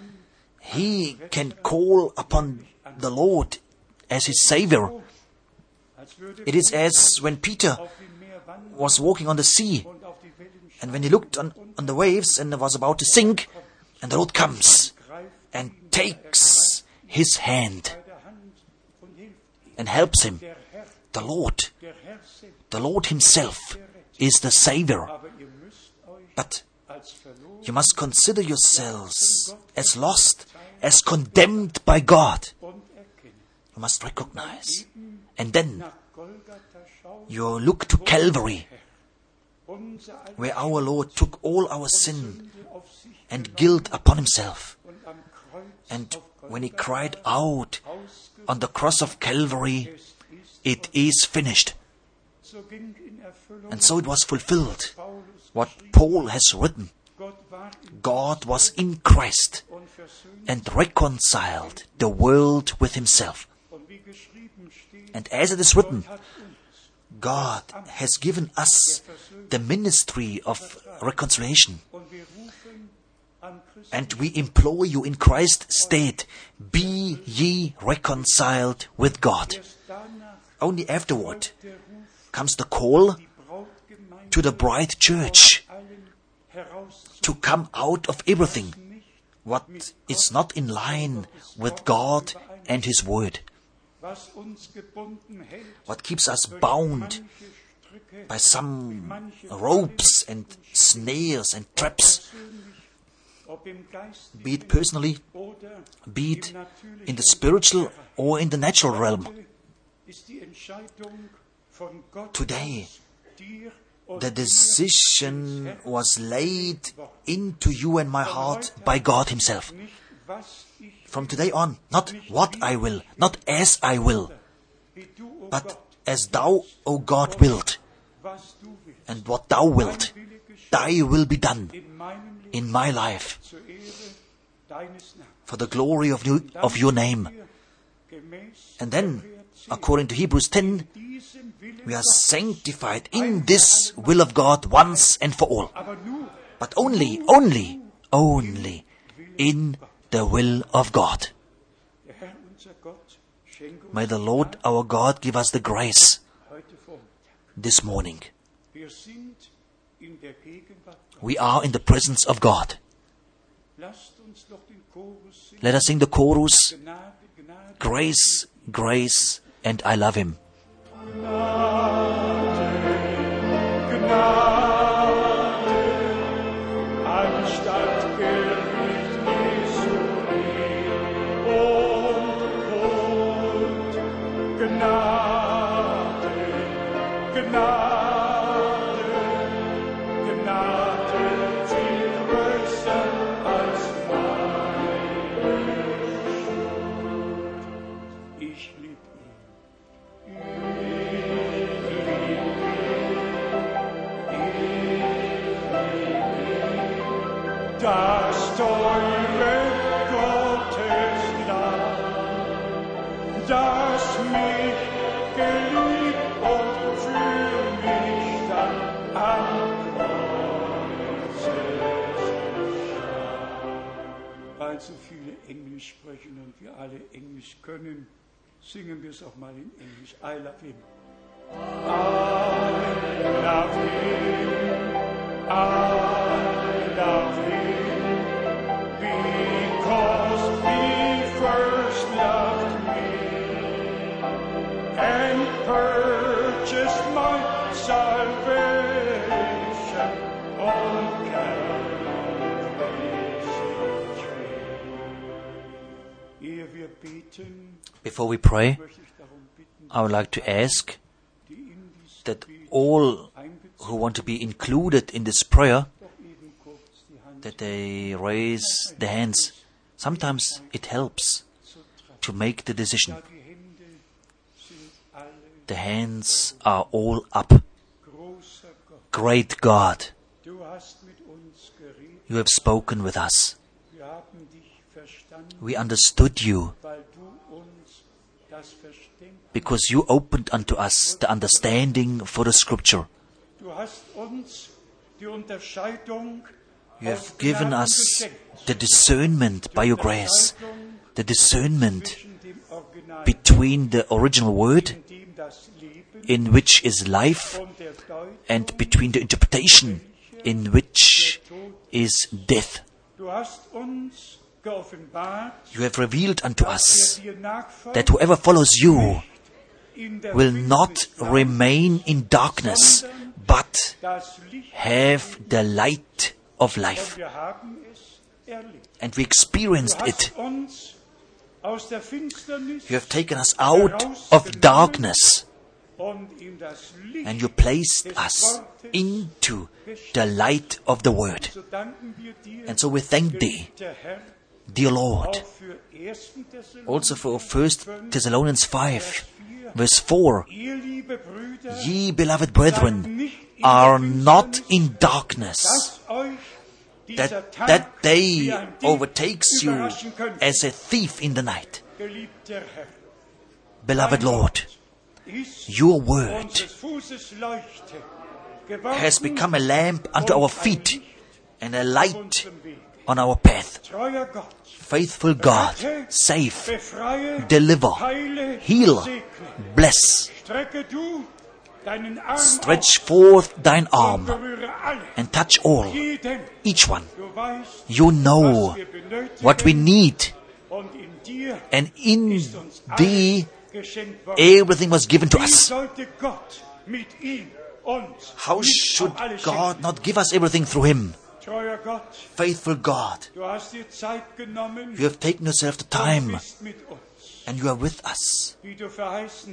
he can call upon the Lord as his Savior. als würde It is as when Peter auf dem Meer wandern was walking on the sea, und auf die Wellen and when he looked on the waves and was about to sink, and the Lord comes greift and takes his hand bei der Hand und hilft ihm. and helps him. Der Herr The selbst, Lord Himself is the Savior. aber ihr müsst euch But als verloren you must consider yourselves as lost, as condemned by God. und erkennen. You must recognize. And then Nach Golgatha schauen, you look to Calvary, unser aller where our Lord took all our sin Sünde auf sich and guilt upon Himself. und am Kreuz And auf when He Golgatha cried out ausgeführt on the cross of Calvary, ist, it is finished. so ging in Erfüllung And so it was fulfilled, Paulus what Paul has written. Gott war in God was in Christ und versöhnt and reconciled the world with Himself. und wie geschrieben steht, And as it is written, hat uns God has given us the ministry of reconciliation. und wir rufen an Christus And we implore you in Christ's stead, be ye reconciled with God. erst danach Only afterward der Ruf comes the call die Brautgemeinde to the bride church allen heraus to come out of everything what is not in line with God and His Word, was uns gebunden hält, what keeps us bound manche Stricke by some ropes and snares and traps, ob im Geist be it personally, oder be it in the spiritual or in the natural realm. ist die Entscheidung von Gott Today, dir und the decision was laid into you and my heart by God Himself. nicht, was ich from today on, not what I will, not as I will, but as thou, O God, wilt, and what thou wilt, thy will be done in my life, for the glory of your name. And then, according to Hebrews 10, we are sanctified in this will of God once and for all. But only in the will of God. May the Lord our God give us the grace this morning. We are in the presence of God. Let us sing the chorus, Grace, Grace, and I love Him. Das teure Gotteslamm, das mich geliebt und für mich dann am Kreuz starb. Weil so viele Englisch sprechen und wir alle Englisch können, singen wir es auch mal in Englisch. I love Him. I love Him. I love Him. Because He first loved me and purchased my salvation on Calvary's tree. Ehe wir beten, Before we pray, möchte ich darum bitten, I would like to ask die in dieses that Gebet all einbezogen who want to be included in this prayer, doch eben kurz die Hand that they raise their hands. Sometimes it helps zu tragen. to make the decision. Ja, die Hände sind alle The hands are all up. großer Gott. Great God, Du hast mit uns geredet. you have spoken with us. Wir haben dich verstanden, We understood you weil du uns das Verständnis, because you opened unto us the understanding for the Scripture. du hast uns die Unterscheidung You aus have given Gnaden us geschenkt. the discernment by your grace, the discernment Zwischen dem Original, between the original word, in dem das Leben in which is life, und der Deutung. and between the interpretation, in which is death. Du hast uns geoffenbart, You have revealed unto us wer dir nachfolgt, that whoever follows you in der will not Finsternis bleibt, remain in darkness, but das Licht, have the light of life. wir haben es erlebt. And we experienced Du it. hast uns aus der Finsternis You have taken us out of darkness, und in das Licht. and you placed us into the light of the Word. So danken wir dir, And so we thank Thee, der Herr, dear Lord, auch für 1. Thessalonicher also for 1 Thessalonians 5, verse 4. Ihr liebe Brüder, Ye beloved brethren are not in darkness, dass euch dieser Tag that day wie ein Dieb overtakes you überraschen könnte. as a thief in the night. Geliebter Herr, Beloved Lord, ist your word unseres Fußes Leuchte geworden has become a lamp unto our feet and a light unserem Weg. on our path. Treuer Gott, Faithful God, save, befreie, deliver, heile, heal, segne. bless. Strecke du deinen Arm Stretch forth thine aus, arm berühre alle, and touch all, jeden. each one. Du weißt, You know was wir benötigen, what we need, und in dir and in ist uns Thee geschenkt worden. everything was given to Wie us. sollte Gott mit ihm uns How nicht should auch alles God not give us everything through Him? schenken? Treuer Gott, Faithful God, du hast dir Zeit genommen you have taken yourself the und time, bist mit uns, and you are with us, wie du verheißen hast.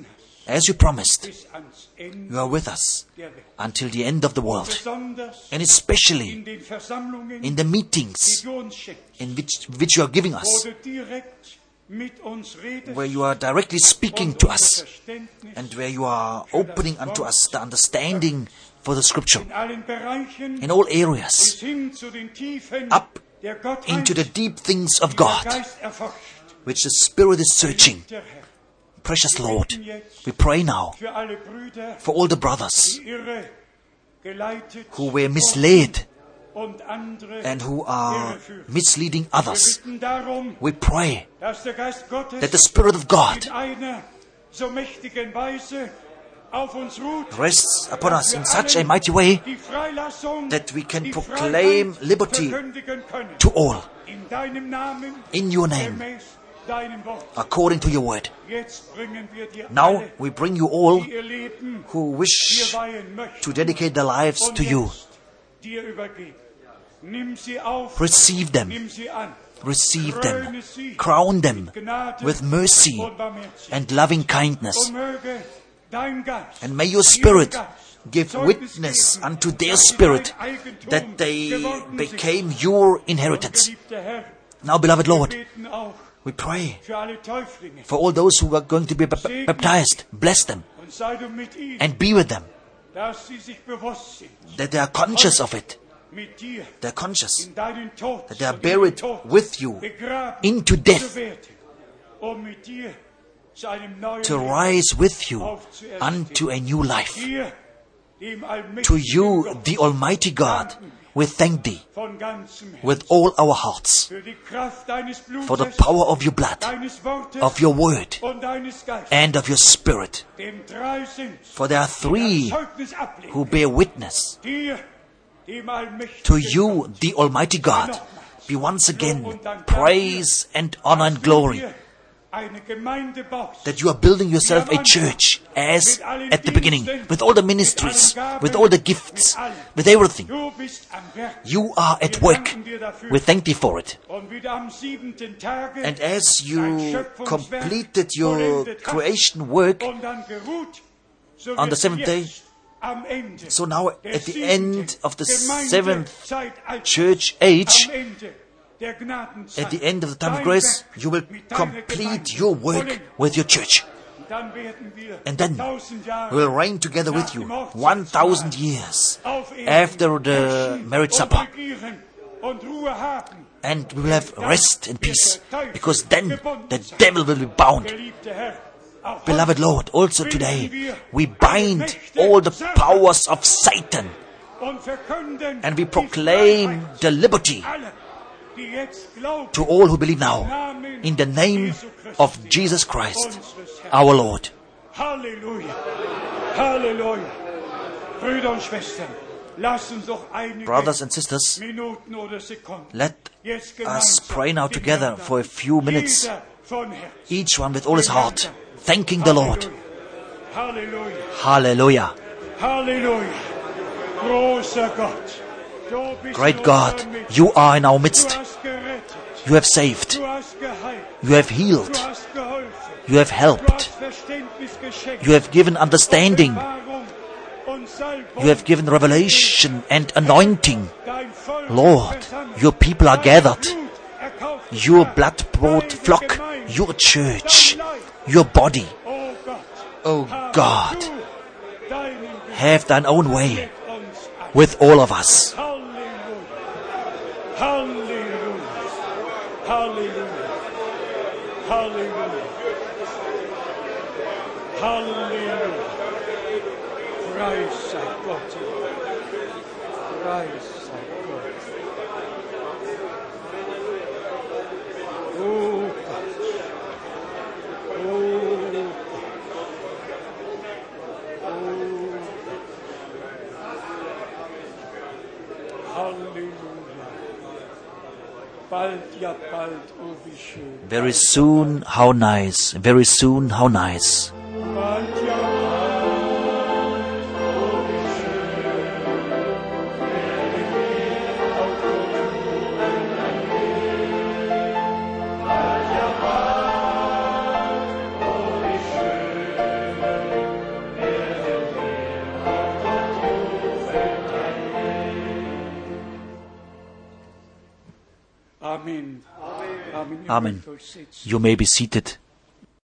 as you promised, bis ans Ende you are with us der Welt. until the end of the world. Besonders And especially in den Versammlungen, in the die meetings du uns schenkst, in which you are giving wo us, du direkt mit uns redest where you are directly speaking und to unser us, Verständnis and where you are opening unto us the understanding for the Scripture in allen Bereichen in all bis areas, hin zu den Tiefen up der Gottheit, into the deep things of die der God, Geist erforscht. which the Spirit is searching. Der Herr, Precious Lord, we pray now für alle Brüder, for all the brothers die irre geleitet who were misled und andere and who are irreführen. misleading Wir others. bitten darum, We pray dass der Geist Gottes that the Spirit of God in einer so mächtigen Weise auf uns ruht, rests upon us in such a mighty way die Freilassung, that we can die proclaim Freiheit liberty verkündigen können. to all In deinem Namen, in your name, gemäß deinem Wort. according to your word. Jetzt bringen wir dir Now alle, we bring you all die ihr Leben who dir wish weihen möchten to dedicate their lives und to you. jetzt dir übergeben. Nimm sie auf, Receive them, nimm sie an, receive them, kröne sie crown them mit Gnade with mercy und Barmherzigkeit. and loving kindness. Und möge dein Geist, And may your ihrem Spirit Geist give Zeugnis witness geben, unto their dass sie spirit dein Eigentum that they geworden became sind. your Und inheritance. geliebter Herr, Now, beloved wir Lord, beten auch we pray für alle Täuflinge for all those who are going to be baptized. Bless them und sei du mit ihnen, and be with them, dass sie sich bewusst sind, that they are conscious of it. mit dir They're conscious in deinen Tod that they are und in den buried Tod with you begraben into zu death, werden, um mit dir zu einem neuen to Leben rise with you aufzuerstehen. unto a new life. Dir, dem allmächtigen To you, Gott, the Almighty God, we thank thee von ganzem Herzen with all our hearts für die Kraft deines Blutes, for the power of your blood, deines Wortes of your word, und deines Geistes, and of your spirit. dem drei sind, For there are three Zeugnis ablegen. who bear witness. Dir, dem allmächtigen To you, Gott, the Almighty God, be once again praise and honor and glory dir eine Gemeinde baust, that you are building yourself a church as at the beginning, with all the ministries, with all the gifts, with everything. du bist am Werk. You are at work. We thank thee for it. Und wieder am 7. Tage And as dein you Schöpfungswerk completed your vollendet hast creation work, und dann geruht, so on the wird seventh day, jetzt am Ende so now der at the 7. end of the seventh Gemeindezeitalter, church age, am Ende der Gnadenzeit, at the end of the time of dein grace, Werk you will mit deiner complete Gemeinde your work vollenden. with your church. Und dann werden wir And then 1000 Jahre we will reign together with you 1,000 years auf Erden after the herrschen marriage und supper. regieren und Ruhe haben. And we will have rest and peace, because then the devil will be bound. Geliebter Herr, auch Beloved heute Lord, also today we bind all the powers of Satan und verkünden and we die proclaim Freiheit the liberty alle, die jetzt glauben, to all who believe now, in the name of Jesus Christ, our Lord. Halleluja. Halleluja. Brüder und Schwestern, lasst uns doch einige Brothers and sisters, Minuten oder Sekunden let jetzt us gemeinsam pray now dem together Herrn for a few minutes, jeder von Herzen. each one with all his heart, thanking the Lord. Halleluja. Hallelujah. Halleluja. Großer Gott. Du bist Great in God, unserer Mitte. you are in our Du midst. hast gerettet. You have saved. Du hast geheilt. You have Du healed. hast geholfen. You have Du helped. hast Verständnis geschenkt. You have given understanding. Offenbarung und Salbung. You have given revelation and anointing. Dein Volk Lord, versammelt. your people are Dein gathered. Blut erkauft. Your blood-bought Deine flock, Gemeinde. your church, Dein Leib. your body. Oh Gott. Oh Habe God, du deinen Willen have thine own way mit uns allen. with all of us. Halleluja. Halleluja. Halleluja. Halleluja. Halleluja. Preis sei Gott. Preis sei Gott. Oh Gott. Oh Gott. Halleluja. Bald, ja bald, oh wie schön. Very soon, how nice. Very soon, how nice. Bald, ja bald, oh wie schön. Bald, ja bald, oh wie schön. Amen. Amen. You may be seated.